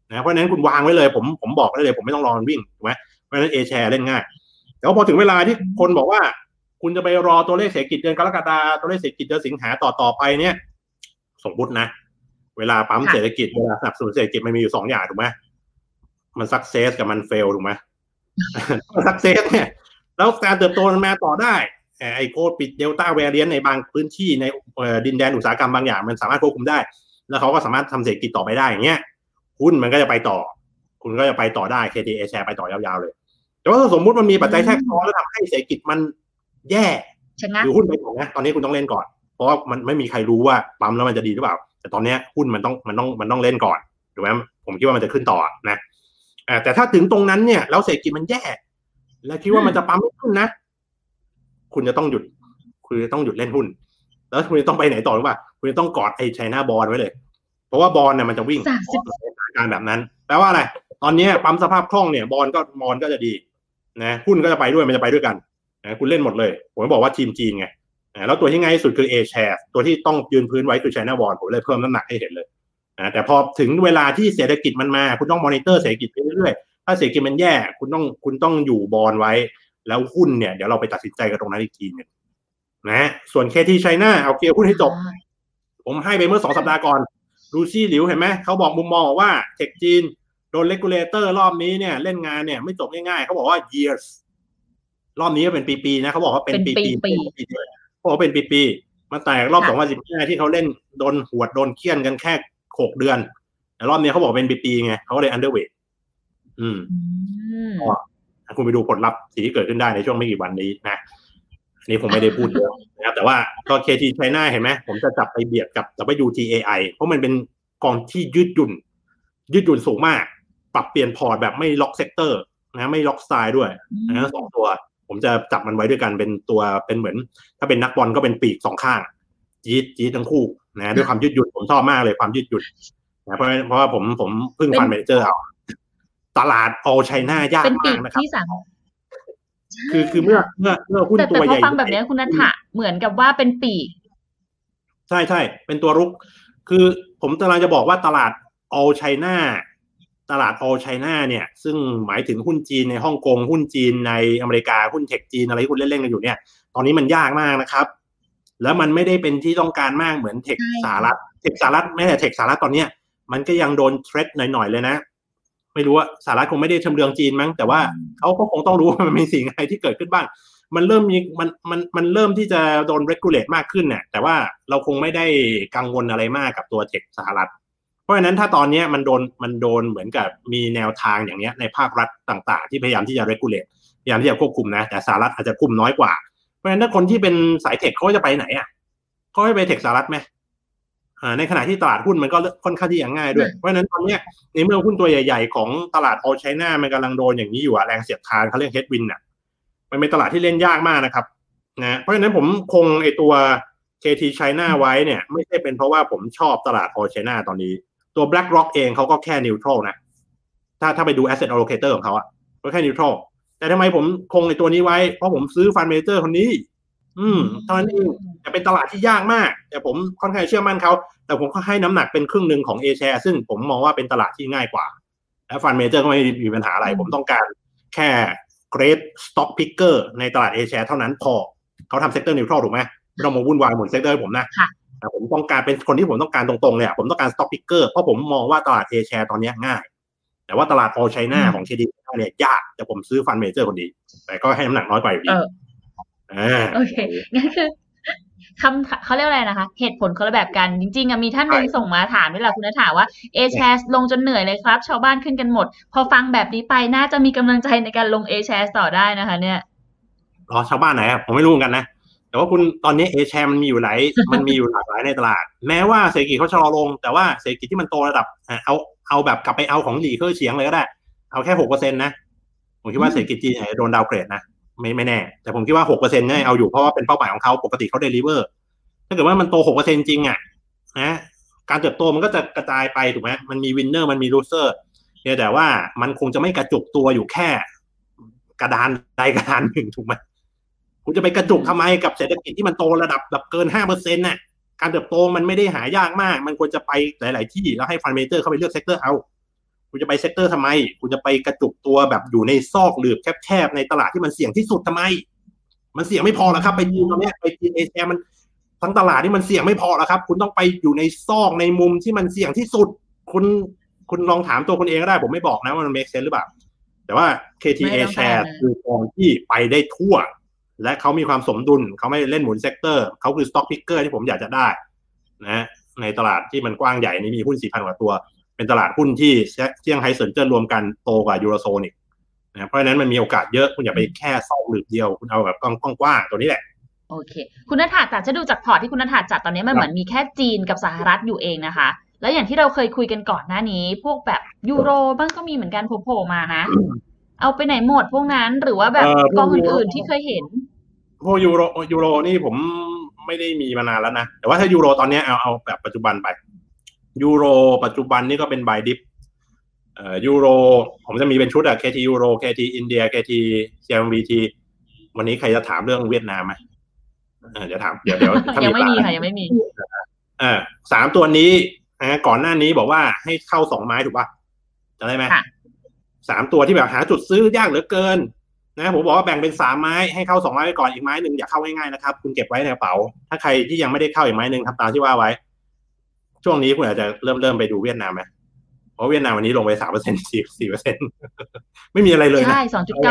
นะเพราะฉะนั้นคุณวางไว้เลยผมบอกได้เลยผมไม่ต้องรอมันวิ่งถูกไหมเพราะฉะนั้น A share เล่นง่ายแต่ว่าพอถึงเวลาที่คนบอกว่าคุณจะไปรอตัวเลขเศรษฐกิจเดือนกรกฎาคมตัวเลขเศรษฐกิจเดือนสิงหาต่อไปเนี่ยสมมุตินะเวลาปั๊มเศรษฐกิจเวลาสนับสนุนเศรษฐกิจมันมีอยู่2อย่างถูกไหมมันซักเซสกับมันเฟลถูกไหมซักเซสเนี่ยแล้วการเติบโตมันมาต่อได้ไอโควิดปิดเดลต้าแวริเอนต์ในบางพื้นที่ในดินแดนอุตสาหกรรมบางอย่างมันสามารถควบคุมได้แล้วเขาก็สามารถทำเศรษฐกิจต่อไปได้อย่างเงี้ยหุ้นมันก็จะไปต่อคุณก็จะไปต่อได้ KTA share ไปต่อยาวๆเลยแต่ว่าสมมุติมันมีปัจจัยแทรกซ้อนแล้วทำให้เศรษฐกิจมันแย่หรือหุ้นไปก่อนนะตอนนี้คุณต้องเล่นก่อนเพราะว่ามันไม่มีใครรู้ว่าปั๊มแล้วมันจะดีหรือเปล่าแต่ตอนนี้หุ้นมันต้องเล่นก่อนถูกไหมผมคิดว่ามันจะขึ้นต่อนะแต่ถ้าถึงตรงนั้นเนี่ยแล้วเศรษฐกิจมันแย่แล้วคิดว่ามันจะปั๊มไม่ขึ้นนะคุณจะต้องหยุดเล่นหุ้นแล้วคุณจะต้องไปไหนต่อหรือเปล่าคุณจะต้องกอดไอ้ไชน่าบอลไว้เลยเพราะว่าบอลเนี่ยมันจะวิ่งการแบบนั้นแปลว่าอะไรตอนนี้ปั๊มสภาพคล่องเนี่ยบอลก็จะดีนะหุ้นก็จะไปด้วยมันจะไปด้วยกันนะคุณเล่นหมดเลยผมบอกว่าทีมจีนไงแล้วตัวที่ง่ายที่สุดคือ A share ตัวที่ต้องยืนพื้นไว้คือ China Bond ผมเลยเพิ่มน้ำหนักให้เห็นเลยแต่พอถึงเวลาที่เศรษฐกิจมันมาคุณต้องมอนิเตอร์เศรษฐกิจไปเรื่อยๆถ้าเศรษฐกิจมันแย่คุณต้องอยู่บอลไว้แล้วหุ้นเนี่ยเดี๋ยวเราไปตัดสินใจกันตรงนั้นอีกทีนึงนะส่วน KT China เอาเคลียร์หุ้นให้จบผมให้ไปเมื่อ2 สัปดาห์ก่อนรูซี่หลิวเห็นไหมเขาบอกมุมมองว่าเทคจีนโดน regulator รอบนี้เนี่ยเล่นงานเนี่ยไม่จบง่ายๆเขาบอกว่า years รอบนี้ก็เป็นปีๆนะเขาบอกว่าเป็นปีๆเพราะว่าเป็นปีๆมาแตกรอบ2015ที่เขาเล่นโดนหวดโดนเคี่ยนกันแค่6 เดือนแต่รอบนี้เขาบอกเป็นปีๆไงเขาก็เลย underweight คุณไปดูผลลัพธ์ที่เกิดขึ้นได้ในช่วงไม่กี่วันนี้นะอันนี้ผมไม่ได้พูดเยอะนะครับแต่ว่าก็ KT China เห็นไหมผมจะจับไปเบียดกับ WTAI เพราะมันเป็นกองที่ยืดหยุ่นสูงมากปรับเปลี่ยนพอร์ตแบบไม่ล็อกเซกเตอร์นะไม่ล็อกสไตล์ด้วยนะ2 ตัวผมจะจับมันไว้ด้วยกันเป็นตัวเป็นเหมือนถ้าเป็นนักบอลก็เป็นปีก2 ข้างจี๊ดทั้งคู่นะด้วยความยืดหยุ่นผมชอบมากเลยความยืดหยุ่นนะเพราะว่าผมพึ่งฟันเมเจอร์เอาตลาดออลไชน่ายากมากนะครับคือเมื่อหุ้นตัวใหญ่แต่พอฟังแบบนี้คุณณัฐะเหมือนกับว่าเป็นปีกใช่เป็นตัวรุกคือผมกำลังจะบอกว่าตลาดออลไชน่าเนี่ยซึ่งหมายถึงหุ้นจีนในฮ่องกงหุ้นจีนในอเมริกาหุ้นเทคจีนอะไรที่คุณเล่นกันอยู่เนี่ยตอนนี้มันยากมากนะครับแล้วมันไม่ได้เป็นที่ต้องการมากเหมือนเทคสหรัฐแม้แต่เทคสหรัฐตอนนี้มันก็ยังโดนเทรดหน่อยๆเลยนะไม่รู้ว่าสหรัฐคงไม่ได้ชำเลืองจีนมั้งแต่ว่าเขาก็คงต้องรู้ว่ามันมีสิ่งอะไรที่เกิดขึ้นบ้างมันเริ่มมีมันเริ่มที่จะโดน regulate มากขึ้นเนี่ยแต่ว่าเราคงไม่ได้กังวลอะไรมากกับตัวเทคสหรัฐเพราะฉะนั้นถ้าตอนนี้มันโดนเหมือนกับมีแนวทางอย่างเนี้ยในภาครัฐต่างๆที่พยายามที่จะ regulate พยายามที่จะควบคุมนะแต่สหรัฐอาจจะคุมน้อยกว่าเพราะฉะนั้นถ้าคนที่เป็นสายเทคเขาจะไปไหนอ่ะเขาจะไปเทคสหรัฐไหมในขณะที่ตลาดหุ้นมันก็ค่อนข้างที่จะง่ายด้วยเพราะฉะนั้นตอนนี้ในเมื่อหุ้นตัวใหญ่ๆของตลาดออลไชน่ามันกำลังโดนอย่างนี้อยู่แรงเสียดทานเขาเรียกเฮดวินน่ะมันเป็นตลาดที่เล่นยากมากนะครับนะเพราะฉะนั้นผมคงไอตัว KT China ไว้เนี่ยไม่ใช่เป็นเพราะว่าผมชอบตลาดออลไชน่าตอนนี้ตัว BlackRock เองเขาก็แค่ neutral นะถ้าไปดู asset allocator ของเขาอ่ะก็แค่ neutral แต่ทำไมผมคงไอตัวนี้ไว้เพราะผมซื้อ fund manager คนนี้ตอนนี้จะเป็นตลาดที่ยากมากแต่ผมค่อนข้างเชื่อมั่นเขาแต่ผมก็ให้น้ำหนักเป็นครึ่งหนึ่งของ A share ซึ่งผมมองว่าเป็นตลาดที่ง่ายกว่าและฟันเมเจอร์ก็ไม่มีปัญหาอะไรผมต้องการแค่ great stock picker ในตลาด A share เท่านั้นพอเขาทำ sector neutral ถูกไหมไม่ต้องมาวุ่นวายหมด sector ผมนะแต่ผมต้องการเป็นคนที่ผมต้องการตรงๆเนี่ยผมต้องการ stock picker เพราะผมมองว่าตลาด A share ตอนนี้ง่ายแต่ว่าตลาด all China ของ KT เนี่ยยากแต่ผมซื้อฟันเมเจอร์คนดีแต่ก็ให้น้ำหนักน้อยกว่าอยู่ดีโอเคงั้นคือเขาเรียกอะไรนะคะเหตุผลคนละแบบกันจริงๆมีท่านนึงส่งมาถามด้วยแหละคุณณัฐาว่า A share ลงจนเหนื่อยเลยครับชาวบ้านขึ้นกันหมดพอฟังแบบนี้ไปน่าจะมีกำลังใจในการลง A share ต่อได้นะคะเนี่ยชาวบ้านไหนผมไม่รู้กันนะแต่ว่าคุณตอนนี้ A share มันมีอยู่หลากหลายในตลาดแม้ว่าเศรษฐกิจเขาชะลอลงแต่ว่าเศรษฐกิจที่มันโตระดับเอาแบบกลับไปเอาของหลีเคอร์เฉียงเลยก็ได้เอาแค่ 6% นะผมคิดว่าเศรษฐกิจจีนโดนดาวเกรดนะไม่แน่แต่ผมคิดว่า 6% เนี่ยเอาอยู่เพราะว่าเป็นเป้าหมายของเขาปกติเขา deliver ถ้าเกิดว่ามันโต 6% จริงอ่ะนะการเติบโตมันก็จะกระจายไปถูกไหมมันมี winner มันมี loser เนี่ยแต่ว่ามันคงจะไม่กระจุกตัวอยู่แค่กระดานใดกระดานหนึ่งถูกไหมคุณจะไปกระจุกทำไมกับเศรษฐกิจที่มันโตระดับแบบเกิน 5% น่ะการเติบโตมันไม่ได้หายากมากมันควรจะไปหลายๆที่แล้วให้ฟันเมเจอร์เข้าไปเลือกเซกเตอร์เอาคุคุณจะไปเซกเตอร์ทำไมคุณจะไปกระจุกตัวแบบอยู่ในซอกหลืบแคบๆในตลาดที่มันเสี่ยงที่สุดทำไมมันเสี่ยงไม่พอแล้วครับไปจีนตอนนี้ไปจีนเอเชียมันทั้งตลาดที่มันเสี่ยงไม่พอแล้วครับคุณต้องไปอยู่ในซอกในมุมที่มันเสี่ยงที่สุดคุณลองถามตัวคุณเองก็ได้ผมไม่บอกนะว่ามัน make sense หรือเปล่าแต่ว่า KTA Share คือกองที่ไปได้ทั่วและเขามีความสมดุลเขาไม่เล่นหมุนเซกเตอร์เขาคือ stock picker ที่ผมอยากจะได้นะในตลาดที่มันกว้างใหญ่นี้มีหุ้น 4,000 กว่าตัวเป็นตลาดหุ้นที่เซี่ยงไฮ้เซินเจิ้นรวมกันโตกว่ายูโรโซนอีกนะเพราะฉะนั้นมันมีโอกาสเยอะคุณอย่าไปแค่ซอกหลืบเดียวคุณเอาแบบกว้างๆตัวนี้แหละโอเคคุณณฐาจัดจะดูจากพอร์ตที่คุณณฐาจัดตอนนี้มันเหมือนมีแค่จีนกับสหรัฐอยู่เองนะคะแล้วอย่างที่เราเคยคุยกันก่อนหน้านี้พวกแบบยูโรบ้างก็มีเหมือนกันโผล่มานะเอาไปไหนหมดพวกนั้นหรือว่าแบบกองอื่นๆที่เคยเห็นพวกยูโรนี่ผมไม่ได้มีมานานแล้วนะแต่ว่าถ้ายูโรตอนนี้เอาแบบปัจจุบันไปยูโรปัจจุบันนี่ก็เป็น buy dip ยูโรผมจะมีเป็นชุดKT ยูโร KT อินเดีย KT CMVT วันนี้ใครจะถามเรื่องเวียดนามไหมเดี๋ยวถามเดี๋ยวยังไม่มีค่ะยังไม่มี 3ตัวนี้ก่อนหน้านี้บอกว่าให้เข้า2ไม้ถูกป่ะจำได้ไหม3ตัวที่แบบหาจุดซื้อยากเหลือเกินนะผมบอกว่าแบ่งเป็น3ไม้ให้เข้า2ไม้ไปก่อนอีกไม้นึงอย่าเข้าง่ายๆนะครับคุณเก็บไว้ในกระเป๋าถ้าใครที่ยังไม่ได้เข้าอีกไม้นึงทำตามที่ว่าไว้ช่วงนี้คุณอาจจะเริ่มไปดูเวียดนามไหมเพราะเวียดนามวันนี้ลงไป 3% 4% ไม่มีอะไรเลยนะใช่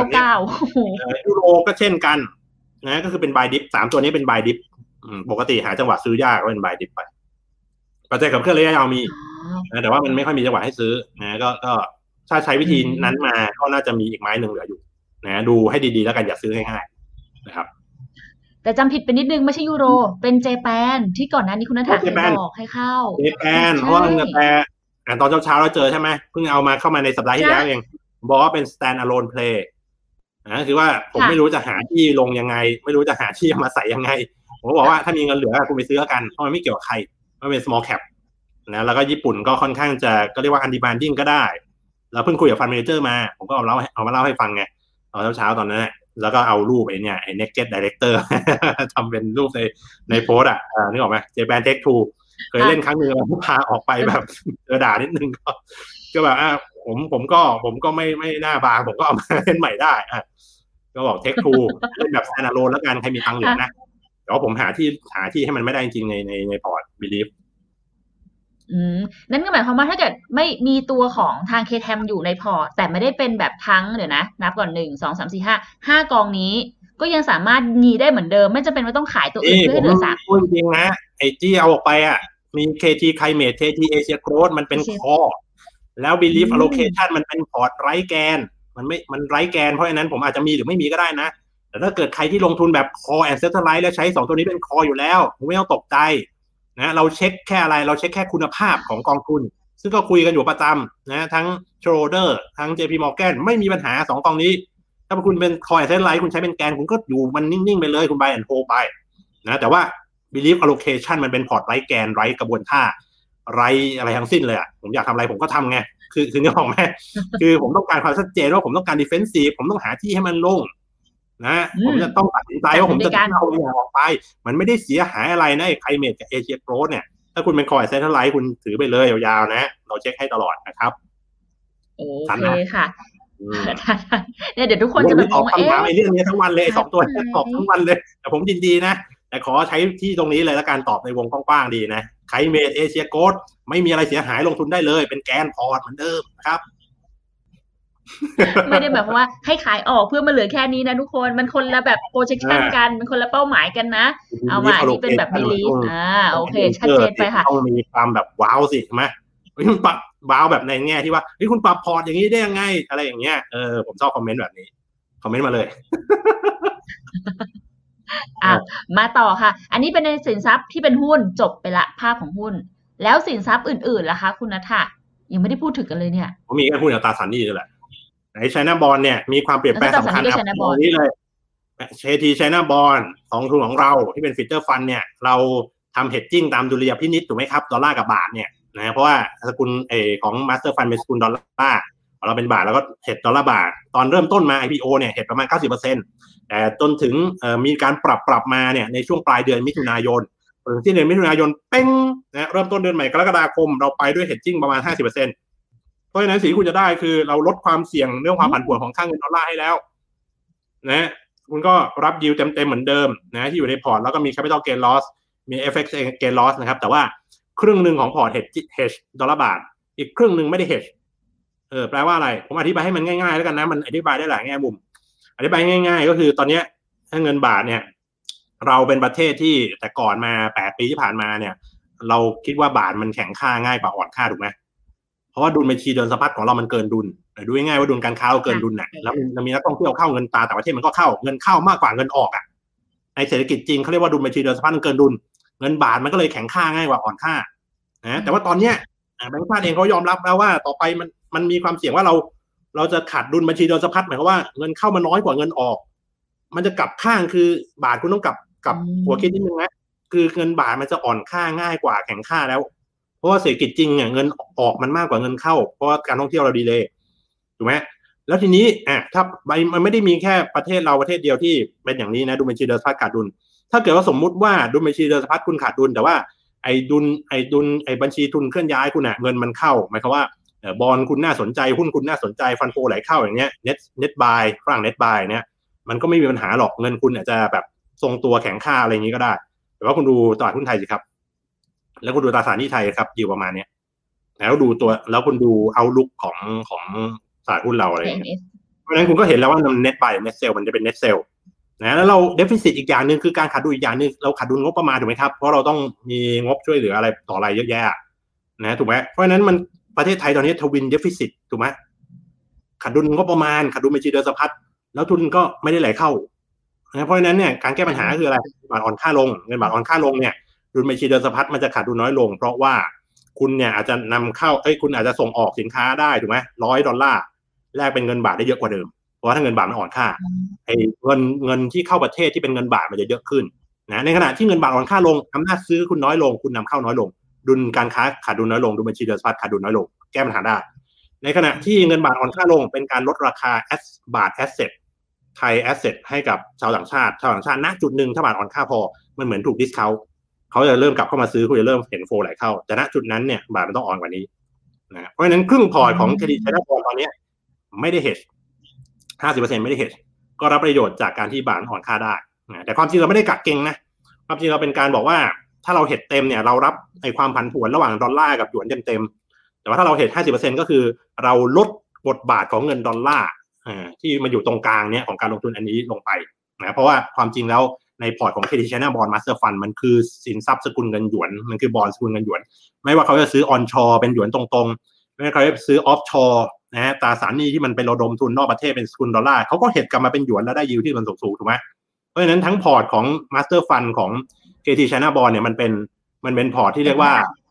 2.99 ยูโรก็เช่นกันนะก็คือเป็น buy dip 3ตัวนี้เป็น buy dip ปกติหาจังหวะซื้อยากก็เป็น buy dip ไปปัจจัยขับเคลื่อนระยะยาวมีนะแต่ว่ามันไม่ค่อยมีจังหวะให้ซื้อนะก็ถ้าใช้วิธีนั้นมาก็น่าจะมีอีกไม้นึงเหลืออยู่นะดูให้ดีๆแล้วกันอย่าซื้อง่ายๆนะครับแต่จำผิดไปนิดนึงไม่ใช่ยูโรเป็นเจแปนที่ก่อนหน้านี้คุณณฐาเคยบอกให้เข้าเจแปนเพราะว่าแต่ตอนเช้าเราเจอใช่ไหมเพิ่งเอามาเข้ามาในสัปดาห์ที่แล้วเองบอกว่าเป็น stand alone play คือว่าผมไม่รู้จะหาที่ลงยังไงไม่รู้จะหาที่มาใส่ยังไงผมบอกว่าถ้ามีเงินเหลือคุณไปซื้อกันเพราะมันไม่เกี่ยวกับใครมันเป็น small cap นะแล้วก็ญี่ปุ่นก็ค่อนข้างจะก็เรียกว่า undemanding ก็ได้แล้วเพิ่งคุยกับฟันเมเจอร์มาผมก็เอามาเล่าให้ฟังไงตอนเช้าตอนนั้นแล้วก็เอารูปไอ้ naked director ทำเป็นรูปในโพสนึกออกไหม Japan Tech 2เคยเล่นครั้งนึงแล้วพาออกไปแบบด่านิดนึงก็แบบผมก็ไม่หน้าบางผมก็เอามาเล่นใหม่ได้ก็บอก Tech 2เล่นแบบ standalone แล้วกันใครมีตังค์เหลือนะแต่ว่าผมหาที่ให้มันไม่ได้จริงในพอร์ต Believe นั่นก็หมายความว่าถ้าเกิดไม่มีตัวของทาง KTM อยู่ในพอร์ตแต่ไม่ได้เป็นแบบทั้งเดี๋ยวนะนับก่อน1 2 3 4 5กองนี้ก็ยังสามารถมีได้เหมือนเดิมไม่จำเป็นว่าต้องขายตัวอื่นเพื่อให้เหลือ3 พูดจริงนะไอ้ที่เอาออกไปมี KT Climate KT Asia Growth มันเป็นคอแล้ว Belief Allocation มันเป็นพอร์ตไร้แกนมันไร้แกนเพราะฉะนั้นผมอาจจะมีหรือไม่มีก็ได้นะแต่ถ้าเกิดใครที่ลงทุนแบบ Core and Satellite แล้วใช้2ตัวนี้เป็น Core อยู่แล้วไม่ต้องตกใจนะเราเช็คแค่อะไรเราเช็คแค่คุณภาพของกองทุนซึ่งก็คุยกันอยู่ประจำนะทั้ง Schroder ทั้ง JP Morgan ไม่มีปัญหา2กองนี้ถ้าคุณเป็น Core and Satellite คุณใช้เป็นแกนคุณก็อยู่มันนิ่งๆไปเลยคุณ buy and hold ไปนะแต่ว่า Belief Allocation มันเป็นพอร์ตไร้แกนไร้กระบวนท่าไร้อะไรทั้งสิ้นเลยผมอยากทำอะไรผมก็ทำไงคือนึกออกไหมคือผมต้องการความชัดเจนว่าผมต้องการ defensive ผมต้องหาที่ให้มันลงนะผมจะต้องตัดสินใจว่าผมจะเอาอย่างออกไปมันไม่ได้เสียหายอะไรนะไอ้ไคลเมทกับเอเชียโกรธเนี่ยถ้าคุณเป็นคอยเซนทรัลไลท์คุณถือไปเลยยาวๆนะเราเช็คให้ตลอดนะครับโอเคค่ะเนี่ยเดี๋ยวทุกคนจะแบบตอบคำถามไอ้เรื่องนี้ทั้งวันเลย2ตัวตอบทั้งวันเลยแต่ผมยินดีนะแต่ขอใช้ที่ตรงนี้เลยแล้วการตอบในวงกว้างๆดีนะไคลเมทเอเชียโกรธไม่มีอะไรเสียหายลงทุนได้เลยเป็นแกนพอร์ตเหมือนเดิมครับไม่ได้แบบว่าให้ขายออกเพื่อมาเหลือแค่นี้นะทุกคนมันคนละแบบ projection กันมันคนละเป้าหมายกันนะเอามาอันนี้เป็นแบบ belief โอเคชัดเจนไปค่ะต้องมีความแบบว้าวสิใช่ไหมคุณปรับว้าวแบบในแง่ที่ว่าคุณปรับพอร์ตอย่างนี้ได้ยังไงอะไรอย่างเงี้ยผมชอบคอมเมนต์แบบนี้คอมเมนต์มาเลยมาต่อค่ะอันนี้เป็นในสินทรัพย์ที่เป็นหุ้นจบไปละภาพของหุ้นแล้วสินทรัพย์อื่นๆล่ะคะคุณณฐายังไม่ได้พูดถึงกันเลยเนี่ยผมมีแค่หุ้นตราสารหนี้นี่แหละใน China Bond เนี่ยมีความเปลี่ยนแปลงสำคัญครับตรงนี้เลย KT China Bond ของทุนของเราที่เป็นฟีเจอร์ฟันเนี่ยเราทำ hedging ตามดุลยพินิจถูกไหมครับดอลลาร์กับบาทเนี่ยนะเพราะว่าสกุลของ Master Fund เป็นสกุลดอลลาร์เราเป็นบาทแล้วก็เฮดดอลลาร์บาทตอนเริ่มต้นมา IPO เนี่ยเฮดประมาณ 90% แต่จนถึงมีการปรับมาเนี่ยในช่วงปลายเดือนมิถุนายนถึงที่เดือนมิถุนายนเป้งนะเริ่มต้นเดือนใหม่กรกฎาคมเราไปด้วย hedging ประมาณ 50% ราะฉะนั้นสิ่งที่คุณจะได้คือเราลดความเสี่ยงเรื่องความผันผวนของค่าเงินดอลลาร์ให้แล้วนะคุณก็รับยิวเต็มๆเหมือนเดิมนะที่อยู่ในพอร์ตแล้วก็มี capital gain loss มี FX gain loss นะครับแต่ว่าครึ่งนึงของพอร์ต hedge ดอลลาร์บาทอีกครึ่งนึงไม่ได้ hedge แปลว่าอะไรผมอธิบายให้มันง่ายๆแล้วกันนะมันอธิบายได้หลายแง่มุมอธิบายง่ายๆก็คือตอนนี้ถ้าเงินบาทเนี่ยเราเป็นประเทศที่แต่ก่อนมา8 ปีที่ผ่านมาเนี่ยเราคิดว่าบาทมันแข็งค่าง่ายกว่าอ่อนค่าถูกไหมเพราะว่าดุลบัญชีเดินสะพัดของเรามันเกินดุลดูง่ายๆว่าดุลการค้าเราเกินดุลน่ะแล้วมีนักท่องเที่ยวเข้าเงินตาต่างประเทศมันก็เข้าเงินเข้ามากกว่าเงินออกอ่ะในเศรษฐกิจจริงเขาเรียกว่าดุลบัญชีเดินสะพัดมันเกินดุลเงินบาทมันก็เลยแข็งค่าง่ายกว่าอ่อนค่านะแต่ว่าตอนเนี้ยแบงก์ชาติเองเขายอมรับแล้วว่าต่อไปมันมีความเสี่ยงว่าเราจะขาดดุลบัญชีเดินสะพัดหมายความว่าเงินเข้ามาน้อยกว่าเงินออกมันจะกลับข้างคือบาทคุณต้องกลับหัวคิดนิดนึงนะคือเงินบาทมันจะอ่อนค่าง่ายกว่าแข็งค่าแล้วเพราะว่าเศรษฐกิจจริงเนี่ยเงินออกมันมากกว่าเงินเข้าเพราะว่าการท่องเที่ยวเราดีเลยถูกไหมแล้วทีนี้ถ้ามันไม่ได้มีแค่ประเทศเราประเทศเดียวที่เป็นอย่างนี้นะดุลบัญชีเดินสะพัดขาดดุลถ้าเกิดว่าสมมุติว่าดุลบัญชีเดินสะพัดคุณขาดดุลแต่ว่าไอ้บัญชีทุนเคลื่อนย้ายคุณเงินมันเข้าหมายความว่าบอนด์คุณน่าสนใจหุ้นคุณน่าสนใจฟันโฟไหลเข้าอย่างเงี้ยnet buy ฝรั่ง net buy เนี่ยมันก็ไม่มีปัญหาหรอกเงินคุณอาจจะแบบทรงตัวแข็งค่าอะไรอย่างนี้ก็ได้แต่ว่าคุณดูตลาดหุ้นไทยสิครับแล้วคุณดูตราสารหนี้ไทยครับอยู่ประมาณเนี้ยแล้วดูตัวแล้วคุณดูเอาลุกของตลาดหุ้นเราอะไรอย่างเงี้ยเพราะฉะนั้นคุณก็เห็นแล้วว่า net buy net sell มันจะเป็น net sell นะแล้วเรา deficit อีกอย่างนึงคือการขาดดุลอีกอย่างนึงเราขาดดุลงบประมาณถูกไหมครับเพราะเราต้องมีงบช่วยเหลืออะไรต่ออะไรเยอะแยะนะถูกไหมเพราะฉะนั้นมันประเทศไทยตอนนี้ทวิน deficit ถูกไหมขาดดุลงบประมาณขาดดุลบัญชีเดินสะพัดแล้วทุนก็ไม่ได้ไหลเข้าเพราะฉะนั้นเนี่ยการแก้ปัญหาคืออะไรบาทอ่อนค่าลงเงินบาทอ่อนค่าลงเนี่ยดุลบัญชีเดินสะพัดมันจะขาดดุลน้อยลงเพราะว่าคุณเนี่ยอาจจะนำเข้าคุณอาจจะส่งออกสินค้าได้ถูกไหม$100แลกเป็นเงินบาทได้เยอะกว่าเดิมเพราะว่าถ้าเงินบาทมันอ่อนค่าเงินที่เข้าประเทศที่เป็นเงินบาทมันจะเยอะขึ้นนะในขณะที่เงินบาทอ่อนค่าลงอำนาจซื้อคุณน้อยลงคุณนำเข้าน้อยลงดุลการค้าขาดดุลน้อยลงดุลบัญชีเดินสะพัดขาดดุลน้อยลงแก้ปัญหาได้ในขณะที่เงินบาทอ่อนค่าลงเป็นการลดราคาบาทแอสเซทไทยแอสเซทให้กับชาวต่างชาติณจุดหนึ่งถ้าบาทอ่อนค่าพอมันเหมือนถูกดิสเคาท์เขาจะเริ่มกลับเข้ามาซื้อคุณจะเริ่มเห็นโฟไหลเข้าแต่ณจุดนั้นเนี่ยบาทมันต้องอ่อนกว่านี้นะเพราะฉะนั้นครึ่งพอร์ตของเครดิตไชน่าบอนด์ตอนนี้ไม่ได้เฮด 50% ไม่ได้เฮดก็รับประโยชน์จากการที่บาทอ่อนค่าได้นะแต่ความจริงเราไม่ได้กักเก็งนะความจริงเราเป็นการบอกว่าถ้าเราเฮดเต็มเนี่ยเรารับไอ้ความผันผวนระหว่างดอลลาร์กับหยวนเต็มแต่ว่าถ้าเราเฮด 50% ก็คือเราลดบทบาทของเงินดอลลาร์ที่มันอยู่ตรงกลางเนี่ยของการลงทุนอันนี้ลงไปนะเพราะว่าความจริงแล้วในพอร์ตของ Credit China Bond Master Fund มันคือสินทรัพย์สกุลเงินหยวนมันคือบอนด์สกุลเงินหยวนไม่ว่าเขาจะซื้อ onshore เป็นหยวนตรงๆไม่ว่าเขาจะซื้อ offshore นะตราสารหนี้ที่มันเป็นระดมทุนนอกประเทศเป็นสกุลดอลลาร์เขาก็เฮดกลับมาเป็นหยวนแล้วได้ยิวที่มันสูงๆถูกไหมเพราะฉะนั้นทั้งพอร์ตของ Master Fund ของ Credit China Bond เนี่ยมันเป็นพอร์ตที่เรียกว่า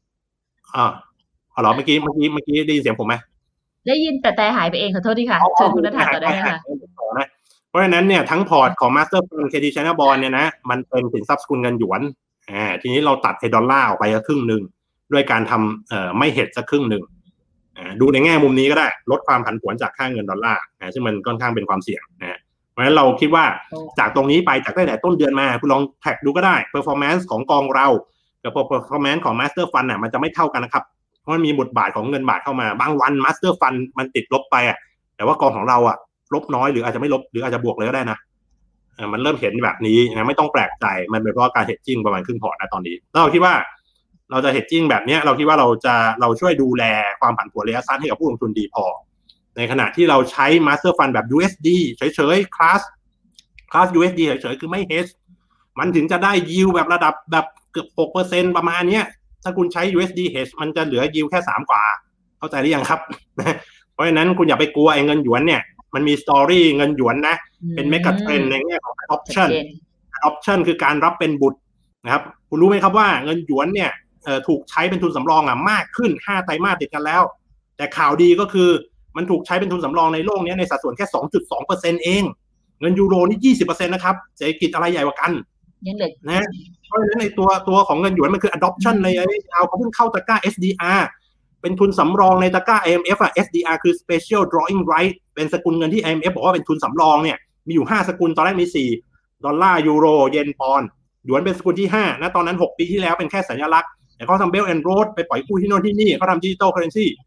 เหรอเมื่อกี้ได้ยินเสียงผมไหมได้ยินแต่หายไปเองขอโทษทีค่ะเชิญคุณณัฐาต่อได้ค่ะเพราะฉะนั้นเนี่ยทั้งพอร์ตของ Master Fund Credit China Bond เนี่ยนะมันเป็นสินทรัพย์สกุลเงินหยวนทีนี้เราตัดไอ้ดอลลาร์ออกไปครึ่งนึงด้วยการทำไม่เฮดสักครึ่งนึงดูในแง่มุมนี้ก็ได้ลดความผันผวนจากค่าเงินดอลลาร์ซึ่งมันค่อนข้างเป็นความเสี่ยงนะเพราะฉะนั้นเราคิดว่าจากตรงนี้ไปจากตั้งแต่ต้นเดือนมาคุณลองแทร็กดูก็ได้ performance ของกองเรากับ performance ของ Master Fund มันจะไม่เท่ากันนะครับเพราะมันมีบทบาทของเงินบาทเข้ามาบางวัน Master Fund มันติดลบไปแต่ว่ากองของเราลบน้อยหรืออาจจะไม่ลบหรืออาจจะบวกเลยก็ได้นะมันเริ่มเห็นแบบนี้นะไม่ต้องแปลกใจมันเป็นเพราะการเฮดจิ้งประมาณครึ่งพอร์ตนะตอนนี้เราคิดว่าเราจะเฮดจิ้งแบบนี้เราคิดว่าเราช่วยดูแลความผันผวนระยะสั้นให้กับผู้ลงทุนดีพอในขณะที่เราใช้ Master Fund แบบ USD เฉยๆคลาส USD เฉยๆคือไม่เฮดมันถึงจะได้ยิวแบบระดับแบบเกือบ 6% ประมาณเนี้ยถ้าคุณใช้ USD hedge มันจะเหลือยิวแค่3กว่าเข้าใจหรือยังครับเพราะฉะนั้นคุณอย่าไปกลัวไอ้เงินหยวนเนี่ยมันมีสตอรี่เงินหยวนนะเป็นเมกะเทรนด์ในแง่ของ option คือการรับเป็นบุตรนะครับคุณรู้ไหมครับว่าเงินหยวนเนี่ยถูกใช้เป็นทุนสำรองมากขึ้น5ไตรมาสติดกันแล้วแต่ข่าวดีก็คือมันถูกใช้เป็นทุนสำรองในโลกนี้ในสัดส่วนแค่ 2.2% เองเงินยูโรนี่ 20% นะครับเศรษฐกิจอะไรใหญ่กว่ากันนะเพราะฉะนั้นในตัวของเงินหยวนมันคือ adoption ในระยะยาวเขาเพิ่งเข้าตะกร้า SDR เป็นทุนสำรองในตะกร้า IMF SDR คือ Special Drawing Right เป็นสกุลเงินที่ IMF บอกว่าเป็นทุนสำรองเนี่ยมีอยู่5สกุลตอนแรกมี4ดอลลาร์ยูโรเยนปอนด์หยวนเป็นสกุลที่5นะตอนนั้น6ปีที่แล้วเป็นแค่สัญลักษณ์แต่เขาทำ Belt and Road ไปปล่อยกู้ที่โน่นที่นี่เขาทำ Digital Currency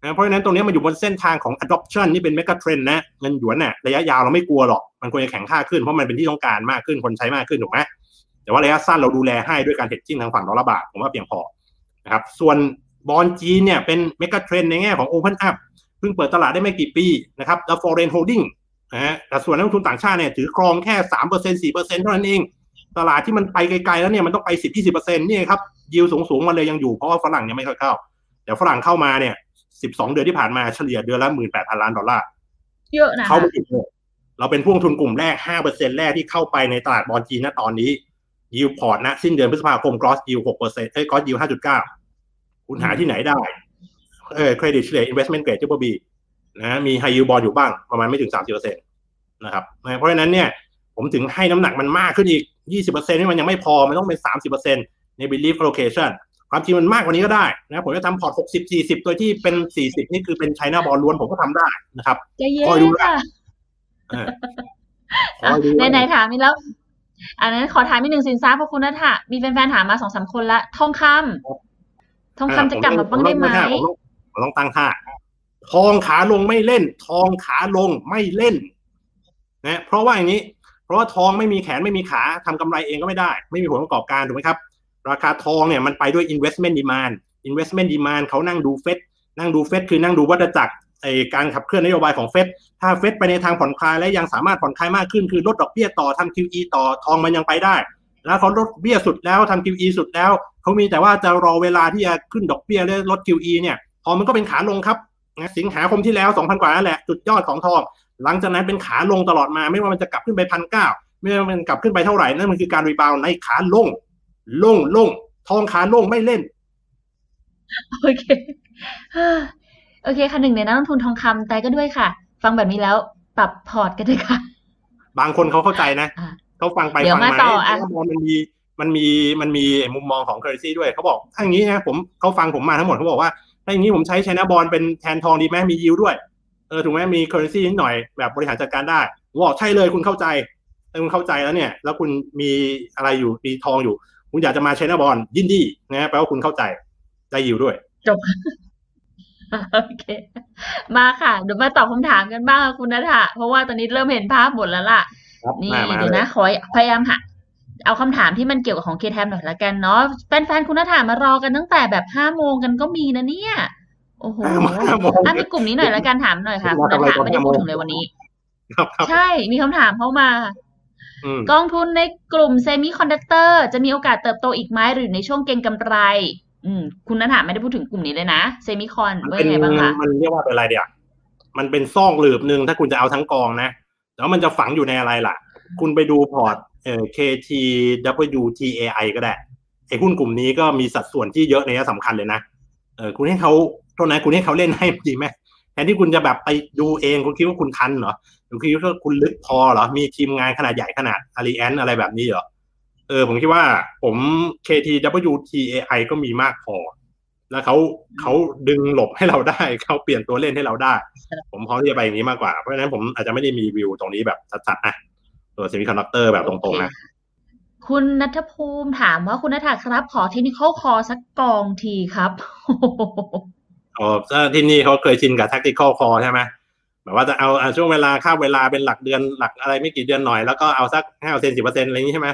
นะเพราะฉะนั้นตรงนี้มันอยู่บนเส้นทางของ adoption นี่เป็นเมกะเทรนด์นะเงินหยวนน่ะระยะยาวเราไม่กลัวหรอกมันควรจะแข็งค่าขึ้นเพราะมันเป็นที่ต้องการมากขึ้นคนใช้มากขึ้นถูกไหมแต่ว่าระยะสั้นเราดูแลให้ด้วยการเฮดจิ้งทางฝั่งดอลลาร์บาทผมว่าเพียงพอนะครับส่วนบอนด์จีนเนี่ยเป็นเมกะเทรนด์ในแง่ของ Open Up เพิ่งเปิดตลาดได้ไม่กี่ปีนะครับแล้ว Foreign Holding แต่ส่วนนักลงทุนต่างชาติเนี่ยถือครองแค่ 3% 4% เท่านั้นเองตลาดที่มันไปไกลๆแล้วเนี่ยมันต้องไป 10-20% นี่ครับยิวสูงๆมันเลยยังอยู่เพราะว่าฝรั่งยังไม่ค่อยเข้าแต่ฝรั่งเข้ามาเนี่ย12 เดือนที่ผ่านมาเฉลี่ยเดือนละ 18,000 ล้านดอลลาร์เยอะนะเข้ามาอยู่เราเป็นผู้ลงทุนกลุ่มแรก 5% แรกที่เข้าไปในตลาดบอนด์จีนณตอนนี้ยิวพอร์ตนะสิ้นเดือนพฤษภาคม gross yield 6% gross yield 5.9 คุณหาที่ไหนได้credit เฉลี่ย investment grade triple B นะมี high yield bond อยู่บ้างประมาณไม่ถึง 30% นะครับเพราะฉะนั้นเนี่ยผมถึงให้น้ำหนักมันมากขึ้นอีก 20% นี่มันยังไม่พอมันต้องเป็น 30% ใน belief allocation ความจริงมันมากกว่านี้ก็ได้นะผมจะทำพอร์ต 60-40 ตัวที่เป็น 40 นี่คือเป็น China bond ล้วนผมก็ทำได้นะครับคอยดูค่ะไหนๆถามนี่แล้วอันนั้นขอถามอีกหนึ่งสินทรัพย์เพราะคุณนัทมีแฟนๆถามมา 2-3 คนละทองคำจะกลับมาบ้างได้ไหมผมต้องตั้งท่าทองขาลงไม่เล่นทองขาลงไม่เล่นนะเพราะว่าอย่างนี้เพราะว่าทองไม่มีแขนไม่มีขาทำกำไรเองก็ไม่ได้ไม่มีผลประกอบการถูกไหมครับราคาทองเนี่ยมันไปด้วย investment demand เขานั่งดูเฟดคือนั่งดูวัฏจักรการขับเคลื่อนนโยบายของเฟดถ้าเฟดไปในทางผ่อนคลายและยังสามารถผ่อนคลายมากขึ้นคือลดดอกเบี้ยต่อทำ QE ต่อทองมันยังไปได้แล้วเขาลดเบี้ยสุดแล้วทำ QE สุดแล้วเขามีแต่ว่าจะรอเวลาที่จะขึ้นดอกเบี้ยและลด QE เนี่ยทองมันก็เป็นขาลงครับสิงหาคมที่แล้ว 2,000 กว่านั่นแหละจุดยอดของทองหลังจากนั้นเป็นขาลงตลอดมาไม่ว่ามันจะกลับขึ้นไป 1,900 ไม่ว่ามันกลับขึ้นไปเท่าไหร่นั่นมันคือการรีบาวด์ในขาลงทองขาลงไม่เล่นโอเคค่ะหนึ่งในนักลงทุนทองคำแต่ก็ด้วยค่ะฟังแบบนี้แล้วปรับพอร์ตกันเลยค่ะบางคนเขาเข้าใจนะเขาฟังไปฟังมามันมีมุมมองของ currency ด้วยเขาบอกถ้าอย่างนี้นะเขาฟังผมมาทั้งหมดเขาบอกว่าถ้าอย่างนี้ผมใช้ China bond เป็นแทนทองดีไหมมี yield ด้วยถูกไหมมี currency นิดหน่อยแบบบริหารจัดการได้บอกใช่เลยคุณเข้าใจแล้วเนี่ยแล้วคุณมีอะไรอยู่มีทองอยู่คุณอยากจะมา China bond ยินดีนะแปลว่าคุณเข้าใจได้ yield ด้วยจบโอเคมาค่ะเดี๋ยวมาตอบคำถามกันบ้างคุณณัฐเพราะว่าตอนนี้เริ่มเห็นภาพหมดแล้วล่ะนี่เดี๋ยวนะขอพยายามหาเอาคำถามที่มันเกี่ยวกับของ KTM หน่อยละกันเนาะแฟนๆคุณณัฐมารอกันตั้งแต่แบบ 5:00 นกันก็มีนะเนี่ยโอ้โหมีกลุ่มนี้หน่อยละกันถามหน่อยค่ะคุณณัฐไม่ได้พูดถึงเลยวันนี้ใช่มีคำถามเข้ามากองทุนในกลุ่มเซมิคอนดักเตอร์จะมีโอกาสเติบโตอีกไหมหรือในช่วงเก็งกำไรคุณณัฐไม่ได้พูดถึงกลุ่มนี้เลยนะเซมิคอนว่ายังไงบ้างคะมันเรียกว่าเป็นอะไรเดียวมันเป็นซ่องหลืบนึงถ้าคุณจะเอาทั้งกองนะแล้วมันจะฝังอยู่ในอะไรล่ะคุณไปดูพอร์ตKTWTAI ก็ได้ไอ้หุ้นกลุ่มนี้ก็มีสัดส่วนที่เยอะในสำคัญเลยนะคุณให้เขาเท่านั้นคุณให้เขาเล่นให้ดีไหมแทนที่คุณจะแบบไปดูเองคุณคิดว่าคุณทันเหรอคุณคิดว่าคุณลึกพอเหรอมีทีมงานขนาดใหญ่ขนาด Allianz อะไรแบบนี้เหรอผมคิดว่าผม KTWTAI ก็มีมากพอแล้วเขาดึงหลบให้เราได้เขาเปลี่ยนตัวเล่นให้เราได้ผมพร้อมที่จะไปอย่างนี้มากกว่าเพราะฉะนั้นผมอาจจะไม่ได้มีวิวตรงนี้แบบชัดๆนะตัวเซมิคอนดักเตอร์แบบตรงๆนะคุณณัฐภูมิถามว่าคุณณัฐครับขอเทคนิคอลคอสักกองทีครับที่นี่เขาเคยชินกับ tactical call ใช่ไหมแบบว่าจะเอาช่วงเวลาค่าเวลาเป็นหลักเดือนหลักอะไรไม่กี่เดือนหน่อยแล้วก็เอาสัก 5% 10% อะไรอย่างนี้ใช่ไหม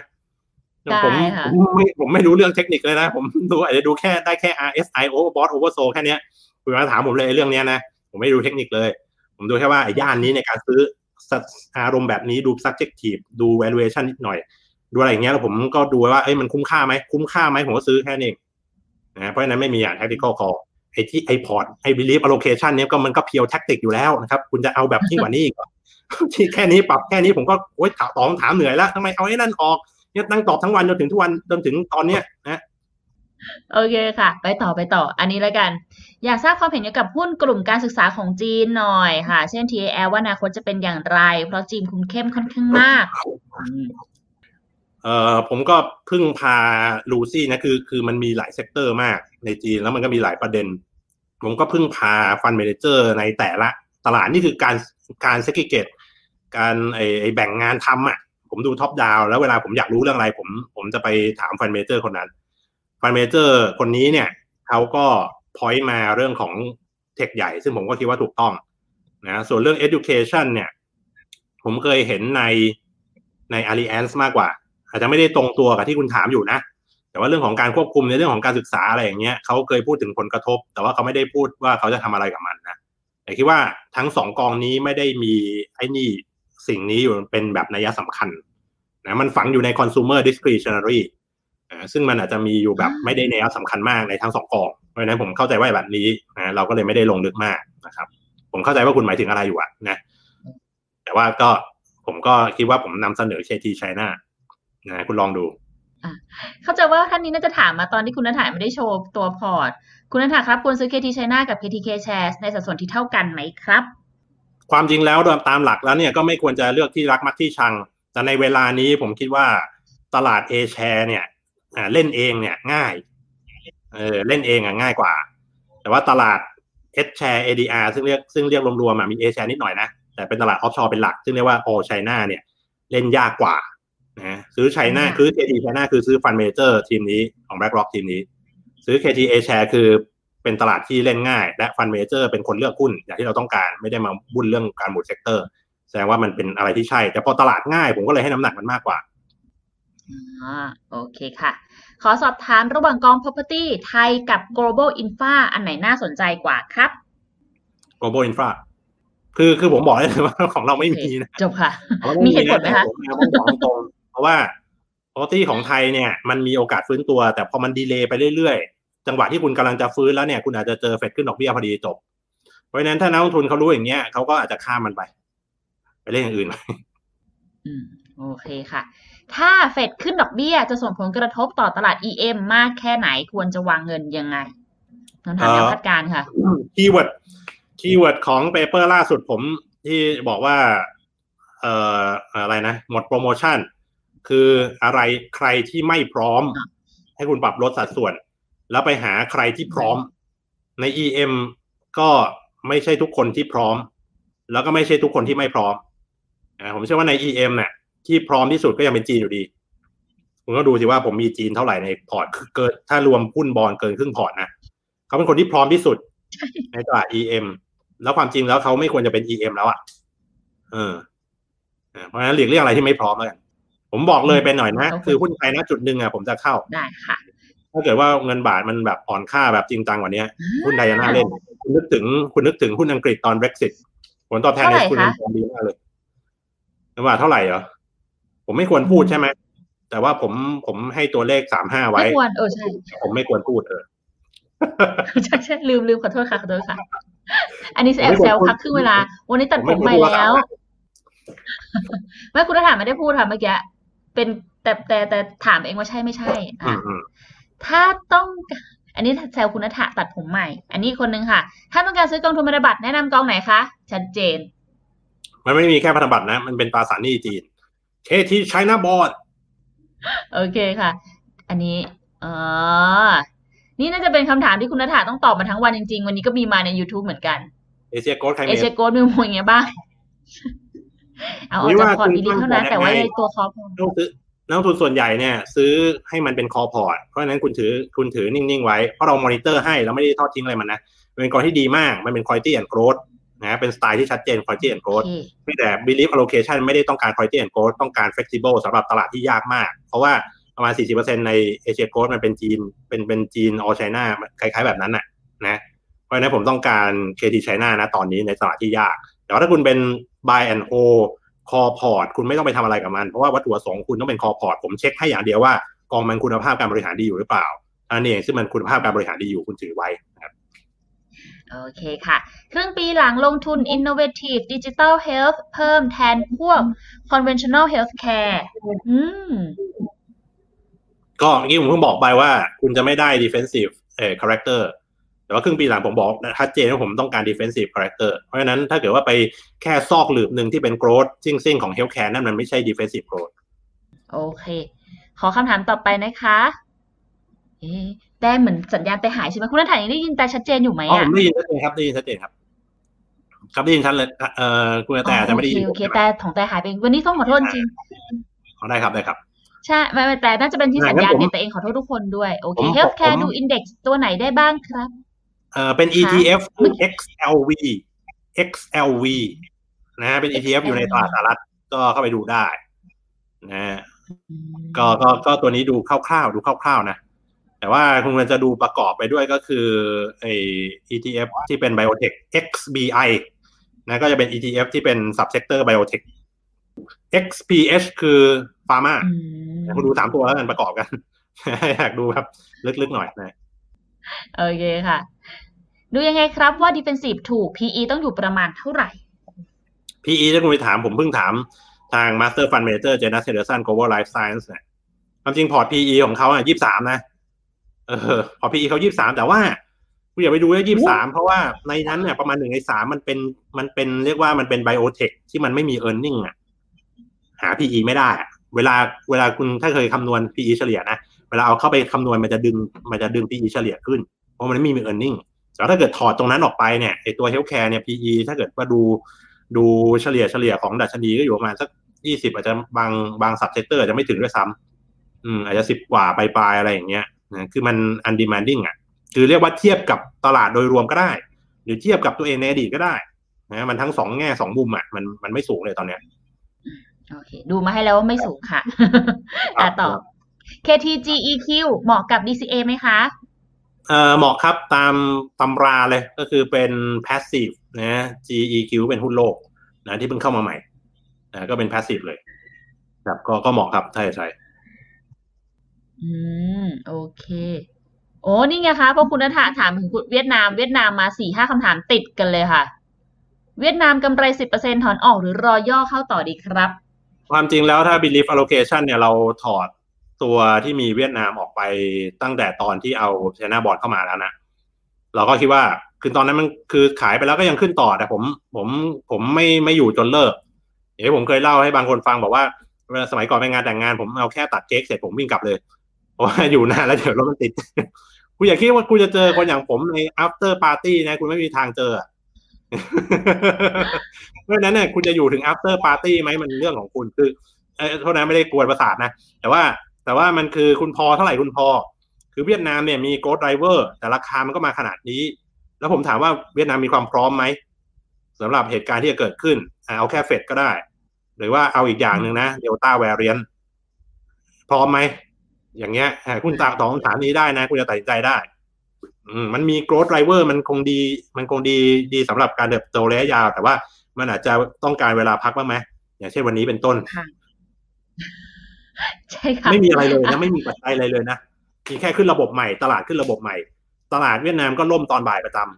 ผมไม่รู้เรื่องเทคนิคเลยนะผมดูอาจจะดูได้แค่ RSIO Bot Oversold แค่นี้คุณมาถามผมเลยเรื่องนี้นะผมไม่ดูเทคนิคเลยผมดูแค่ว่าย่านนี้ในการซื้ออารมณ์แบบนี้ดู subjective ดู valuation นิดหน่อยดูอะไรอย่างเงี้ยแล้วผมก็ดูว่ามันคุ้มค่าไหมผมก็ซื้อแค่นี้นะเพราะฉะนั้นไม่มีtactical call ไอ้พอร์ตbelief allocation เนี่ยก็มันก็เพียวแท็กติกอยู่แล้วนะครับคุณจะเอาแบบยิ่งกว่านี้อีกที่แค่นี้ปรับแค่นี้ผมก็ถามเหนื่อยแล้วทำไมเอาไอ้นั่นออกเนี่ยนั่งตอบทั้งวันจนถึงทุกวันจนถึงตอนเนี้ยนะโอเคค่ะไปต่ออันนี้แล้วกันอยากทราบความเห็นเกี่ยวกับหุ้นกลุ่มการศึกษาของจีนหน่อยค่ะเช่น TAL ว่าอนาคตจะเป็นอย่างไรเพราะจีนคุมเข้มค่อนข้างมากผมก็พึ่งพาลูซี่นะคือมันมีหลายเซกเตอร์มากในจีนแล้วมันก็มีหลายประเด็นผมก็พึ่งพาฟันเมเนเจอร์ในแต่ละตลาดนี่คือการเซกเกตการแบ่งงานทำอ่ะผมดูท็อปดาวแล้วเวลาผมอยากรู้เรื่องอะไรผมจะไปถามฟันเมเนเจอร์คนนั้นฟันเมเนเจอร์คนนี้เนี่ยเขาก็พอยต์มาเรื่องของเทคใหญ่ซึ่งผมก็คิดว่าถูกต้องนะส่วนเรื่อง education เนี่ยผมเคยเห็นใน Allianz มากกว่าอาจจะไม่ได้ตรงตัวกับที่คุณถามอยู่นะแต่ว่าเรื่องของการควบคุมในเรื่องของการศึกษาอะไรอย่างเงี้ยเขาเคยพูดถึงผลกระทบแต่ว่าเขาไม่ได้พูดว่าเขาจะทำอะไรกับมันนะแต่คิดว่าทั้งสองกองนี้ไม่ได้มีไอ้นี่สิ่งนี้อยู่เป็นแบบนัยสำคัญนะมันฝังอยู่ใน consumer discretionary ซึ่งมันอาจจะมีอยู่แบบไม่ได้นัยสำคัญมากในทั้งสองกองเพราะฉะนั้นผมเข้าใจว่าแบบนี้นะเราก็เลยไม่ได้ลงลึกมากนะครับผมเข้าใจว่าคุณหมายถึงอะไรอยู่อะนะแต่ว่าก็ผมก็คิดว่าผมนำเสนอ KT China นะคุณลองดูเข้าใจว่าท่านนี้น่าจะถามมาตอนที่คุณณฐาไม่ได้โชว์ตัวพอร์ตคุณณฐาครับควรซื้อ KT China กับ KTK Shares ในสัดส่วนที่เท่ากันไหมครับความจริงแล้วโดยตามหลักแล้วเนี่ยก็ไม่ควรจะเลือกที่รักมักที่ชังแต่ในเวลานี้ผมคิดว่าตลาด A share เนี่ยเล่นเองเนี่ยง่ายเล่นเองง่ายกว่าแต่ว่าตลาด H share ADR ซึ่งเรียกรวมๆมี A share นิดหน่อยนะแต่เป็นตลาด offshore เป็นหลักซึ่งเรียกว่า All China เนี่ยเล่นยากกว่านะซื้อ China คือ KT China คือซื้อ Fund Manager ทีมนี้ของ BlackRock ทีมนี้ซื้อ KTA Share คือเป็นตลาดที่เล่นง่ายและ Fund Manager เป็นคนเลือกหุ้นอย่างที่เราต้องการไม่ได้มาบุ่นเรื่องการหมุนเซกเตอร์แสดงว่ามันเป็นอะไรที่ใช่แต่พอตลาดง่ายผมก็เลยให้น้ำหนักมันมากกว่าโอเคค่ะขอสอบถามระหว่างกอง property ไทยกับ global infra อันไหนน่าสนใจกว่าครับ global infra คือผมบอกได้เลยว่าของเราไม่มีนะจบค่ะมีเหตุผลไหมคะผมบอกตรงเพราะว่า property ของไทยเนี่ยมันมีโอกาสฟื้นตัวแต่พอมันดีเลย์ไปเรื่อยๆจังหวะที่คุณกำลังจะฟื้นแล้วเนี่ยคุณอาจจะเจอเฟดขึ้นดอกเบี้ยพอดีจบเพราะฉะนั้นถ้านักลงทุนเขารู้อย่างเงี้ยเขาก็อาจจะข้ามมันไปเล่นอย่างอื่นโอเคค่ะถ้าเฟดขึ้นดอกเบี้ยจะส่งผลกระทบต่อตลาด EM มากแค่ไหนควรจะวางเงินยังไงคำถามแนวคาดการณ์ค่ะคีย์เวิร์ดของเปเปอร์ล่าสุดผมที่บอกว่าอะไรนะหมดโปรโมชั่นคืออะไรใครที่ไม่พร้อมให้คุณปรับลดสัดส่วนแล้วไปหาใครที่พร้อมใน EM ก็ไม่ใช่ทุกคนที่พร้อมแล้วก็ไม่ใช่ทุกคนที่ไม่พร้อมผมเชื่อว่าใน EM เนี่ยที่พร้อมที่สุดก็ยังเป็นจีนอยู่ดีคุณก็ดูสิว่าผมมีจีนเท่าไหร่ในพอร์ตเกินถ้ารวมหุ้นบอลเกินครึ่งพอร์ตนะเขาเป็นคนที่พร้อมที่สุดในตลาด EM แล้วความจริงแล้วเขาไม่ควรจะเป็น EM แล้วเพราะฉะนั้นหลีกเลี่ยงอะไรที่ไม่พร้อมแล้วกันผมบอกเลยเป็นหน่อยนะคือหุ้นไทยณจุดนึงผมจะเข้าได้ค่ะถ้าเกิดว่าเงินบาทมันแบบอ่อนค่าแบบจริงจังกว่านี้หุ้นไทยน่าเล่นคุณนึกถึงหุ้นอังกฤษตอน Brexit ผลตอบแทนในคุณดีมากเลยเงินบาทเท่าไหร่เหรอผมไม่ควรพูดใช่ไหมแต่ว่าผมให้ตัวเลข35ไว้ไม่ควรใช่ผมไม่ควรพูดใช่ลืมขอโทษค่ะอันนี้แอบแซวพักครึ่งเวลาวันนี้ตัดผมใหม่แล้วไม่คุณถามไม่ได้พูดค่ะเมื่อกี้เป็นแต่ถามเองว่าใช่ไม่ใช่ถ้าต้องอันนี้แซวคุณณฐาตัดผมใหม่อันนี้คนนึงค่ะถ้าต้องการซื้อกองทุนพันธบัตรแนะนำกองไหนคะชัดเจนมันไม่มีแค่พันธบัตรนะมันเป็นตราสารหนี้จีน KT China Bond โอเคค่ะอันนี้นี่น่าจะเป็นคำถามที่คุณณฐาต้องตอบมาทั้งวันจริงๆวันนี้ก็มีมาใน YouTube เหมือนกันเอเชียโกลด์เอเชียโกลด์มีมุมอย่างเงี้ยบ้างเอาออกจากพอร์ตดีๆเท่านั้นแต่ว่าในตัวคอพอร์ตนักลงทุนส่วนใหญ่เนี่ยซื้อให้มันเป็นคอพอร์ตเพราะฉะนั้นคุณถือนิ่งๆไว้เพราะเรามอนิเตอร์ให้แล้วไม่ได้ทอดทิ้งอะไรมันนะเป็นกองที่ดีมากมันเป็น quality and growth นะเป็นสไตล์ที่ชัดเจน quality and growth ไม่แต่ belief allocation ไม่ได้ต้องการ quality and growth ต้องการ flexible สำหรับตลาดที่ยากมากเพราะว่าประมาณ 40% ในเอเชียโกลด์มันเป็นจีนเป็นจีน all China คล้ายๆแบบนั้นนะเพราะฉะนั้นผมต้องการ KT China นะตอนนี้ในตลาดที่ยากแต่ว่าถ้าคุณเป็น buy and holdคอพอร์ตคุณไม่ต้องไปทำอะไรกับมันเพราะว่าวัตถุประสงค์คุณต้องเป็นคอพอร์ตผมเช็คให้อย่างเดียวว่ากองมันคุณภาพการบริหารดีอยู่หรือเปล่าอันนี้เองซึ่งมันคุณภาพการบริหารดีอยู่คุณถือไว้นะครับโอเคค่ะครึ่งปีหลังลงทุน innovative digital health เพิ่มแทนพวก conventional healthcare ก็เมื่อกี้ผมเพิ่งบอกไปว่าคุณจะไม่ได้ defensive characterแต่ว่าครึ่งปีหลังผมบอกชัดเจนว่าผมต้องการ defensive character เพราะฉะนั้นถ้าเกิดว่าไปแค่ซอกหลืบหนึ่งที่เป็น growth ซิ่งของ healthcare นั่นมันไม่ใช่ defensive growth โอเคขอคำถามต่อไปนะคะแต่เหมือนสัญญาณแต่หายใช่ไหมคุณณฐายังได้ยินแต่ชัดเจนอยู่ไหมผมได้ยินชัดเจนครับได้ยินชัดเจนครับได้ยินชัดเลยคุณแต่จะไม่ได้ยินโอเคแต่ของแต่หายไปวันนี้ต้องขอโทษจริงได้ครับใช่ไม่แต่น่าจะเป็นที่สัญญาณแต่เองขอโทษทุกคนด้วยโอเค healthcare ดู index ตัวไหนได้บ้างครับเป็น ETF XLV นะเป็น ETF อยู่ในตลาดสหรัฐก็เข้าไปดูได้นะก็ตัวนี้ดูคร่าวๆนะแต่ว่าคุณควรจะดูประกอบไปด้วยก็คือไอ้ ETF ที่เป็น Biotech XBI นะก็จะเป็น ETF ที่เป็น Subsector Biotech XPH คือ Pharma คุณดู3ตัวแล้วกันประกอบกันอยากดูครับลึกๆหน่อยนะโอเคค่ะดูยังไงครับว่า Defensive ถูก PE ต้องอยู่ประมาณเท่าไหร่ PE ถ้าคุณไปถามผมเพิ่งถามทาง Master Fund Manager Janus Henderson Global Life Science เนี่ยความจริงพอร์ต PE ของเขา23นะพอ PE เขา23แต่ว่าคุณอย่าไปดูว่า23เพราะว่าในนั้นเนี่ยประมาณ1ใน3มันเป็นเรียกว่ามันเป็น Biotech ที่มันไม่มี earning อ่ะหา PE ไม่ได้เวลาคุณถ้าเคยคำนวณ PE เฉลี่ยนะเวลาเอาเข้าไปคำนวณมันจะดึง PE เฉลี่ยขึ้นเพราะมันไม่มี earning แต่ถ้าเกิดถอดตรงนั้นออกไปเนี่ยไอตัว healthcare เนี่ย PE ถ้าเกิดว่าดูเฉลี่ยของดัชนีก็อยู่ประมาณสัก20อาจจะบาง subsector อาจจะไม่ถึงด้วยซ้ำอาจจะ10กว่าปลายอะไรอย่างเงี้ยนะคือมัน undemanding อ่ะคือเรียกว่าเทียบกับตลาดโดยรวมก็ได้หรือเทียบกับตัวเองในอดีตก็ได้นะมันทั้ง2แง่2มุมอ่ะมันไม่สูงเลยตอนเนี้ยโอเคดูมาให้แล้วว่าไม่สูงค่ะต่อ KTGEQ เหมาะกับ DCA ไหมคะเหมาะครับตามตำราเลยก็คือเป็น passive นะ GEQ เป็นหุ้นโลกนะที่เพิ่งเข้ามาใหม่นะก็เป็น passive เลยครับก็เหมาะครับใช่โอเคโอ้นี่ไงคะพอคุณณฐาถามถึงเวียดนามมา 4-5 คำถามติดกันเลยค่ะเวียดนามกำไร 10% ถอนออกหรือรอย่อเข้าต่อดีครับความจริงแล้วถ้า belief allocation เนี่ยเราถอดตัวที่มีเวียดนามออกไปตั้งแต่ตอนที่เอา China Bond เข้ามาแล้วนะเราก็คิดว่าคือตอนนั้นมันคือขายไปแล้วก็ยังขึ้นต่อแต่ผมไม่อยู่จนเลิกผมเคยเล่าให้บางคนฟังบอกว่าสมัยก่อนไปงานแต่งงานผมเอาแค่ตัดเค้กเสร็จผมวิ่งกลับเลยเพราะว่าอยู่นานแล้วเดี๋ยวรถมันติดคุณอย่าคิดว่าคุณจะเจอคนอย่างผมใน after party นะคุณไม่มีทางเจอเพราะฉะนั้นเนี่ยคุณจะอยู่ถึง after party ไหมมันเรื่องของคุณคือเท่านั้นไม่ได้กวนประสาทนะแต่ว่ามันคือคุณพอเท่าไหร่คุณพอคือเวียดนามเนี่ยมี growth driver แต่ราคามันก็มาขนาดนี้แล้วผมถามว่าเวียดนามมีความพร้อมไหมสำหรับเหตุการณ์ที่จะเกิดขึ้นเอาแค่เฟดก็ได้หรือว่าเอาอีกอย่างนึงนะ Delta variant พร้อมไหมอย่างเงี้ยคุณตอบ2คำถามนี้ได้นะคุณจะตัดสินใจได้มันมี growth driver มันคงดีสำหรับการเติบโตระยะยาวแต่ว่ามันอาจจะต้องการเวลาพักบ้างไหมอย่างเช่นวันนี้เป็นต้นใช่ค่ะไม่มีอะไรเลยนะไม่มีปัจจัยอะไรเลยนะมีแค่ขึ้นระบบใหม่ตลาดขึ้นระบบใหม่ตลาดเวียดนามก็ล่มตอนบ่ายประจำ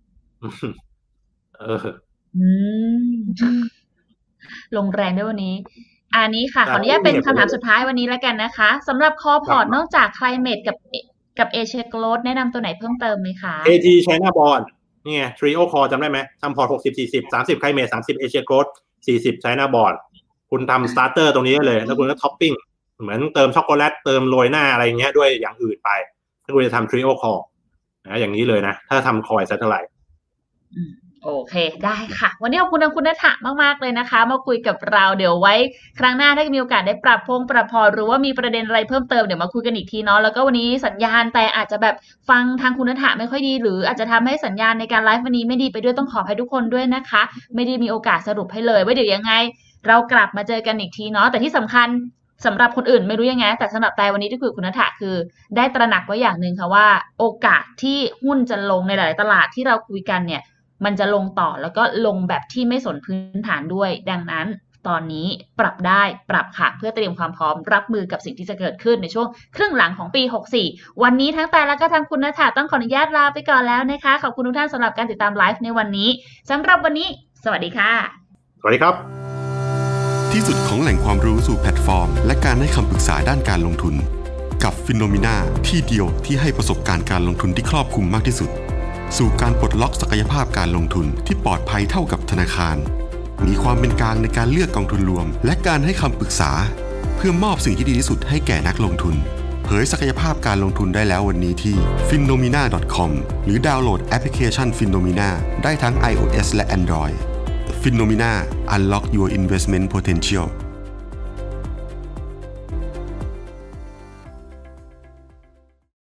ลงแรงด้วยวันนี้อันนี้ค่ะขออนุญาตเป็นคำถามสุดท้ายวันนี้แล้วกันนะคะสำหรับคอพอร์ตนอกจาก Climate กับ Asia Growth แนะนำตัวไหนเพิ่มเติมไหมคะ AT China Bond นี่ไง Trio Core จำได้ไหมทำพอร์ต60-40 30 Climate 30 Asia Growth 40 China Bond คุณทำ starter ตรงนี้เลยแล้วคุณก็ท็อปปิ้งเหมือนเติมช็อกโกแลตเติมโรยหน้าอะไรเงี้ยด้วยอย่างอื่นไปถ้าคุณจะทำ Trio Core นะอย่างนี้เลยนะถ้าทำคอยสักเท่าไหร่โอเคได้ค่ะวันนี้ขอบคุณคุณณฐามากๆเลยนะคะมาคุยกับเราเดี๋ยวไว้ครั้งหน้าถ้ามีโอกาสได้ปรับพอหรือว่ามีประเด็นอะไรเพิ่มเติมเดี๋ยวมาคุยกันอีกทีเนาะแล้วก็วันนี้สัญญาณแต่อาจจะแบบฟังทางคุณณฐาไม่ค่อยดีหรืออาจจะทำให้สัญญาณในการไลฟ์วันนี้ไม่ดีไปด้วยต้องขออภัยทุกคนด้วยนะคะไม่ได้มีโอกาสสรุปให้เลยว่าเดี๋ยวยังไงเรากลับมาเจอกันอีกทีเนาะแต่ที่สำคัญสำหรับคนอื่นไม่รู้ยังไงแต่สำหรับแต่วันนี้ที่คุยกับคุณณฐาคือได้ตระหนักไว้อย่างนึงค่ะว่าโอกาสที่หุ้นจะลงในหลายๆตลาดที่เราคุยกันเนี่ยมันจะลงต่อแล้วก็ลงแบบที่ไม่สนพื้นฐานด้วยดังนั้นตอนนี้ปรับได้ปรับค่ะเพื่อเตรียมความพร้อมรับมือกับสิ่งที่จะเกิดขึ้นในช่วงครึ่งหลังของปี64วันนี้ทั้งแต่และก็ทางคุณณฐาต้องขออนุญาตลาไปก่อนแล้วนะคะขอบคุณทุกท่านสำหรับการติดตามไลฟ์ในวันนี้สำหรับวันนี้สวัสดีค่ะสวัสดีครับที่สุดของแหล่งความรู้สู่แพลตฟอร์มและการให้คำปรึกษาด้านการลงทุนกับ Phenomena ที่เดียวที่ให้ประสบการณ์การลงทุนที่ครอบคลุมมากที่สุดสู่การปลดล็อกศักยภาพการลงทุนที่ปลอดภัยเท่ากับธนาคารมีความเป็นกลางในการเลือกกองทุนรวมและการให้คำปรึกษาเพื่อมอบสิ่งที่ดีที่สุดให้แก่นักลงทุนเผยศักยภาพการลงทุนได้แล้ววันนี้ที่ phenomena.com หรือดาวน์โหลดแอปพลิเคชัน Phenomena ได้ทั้ง iOS และ Android Phenomena Unlock Your Investment Potential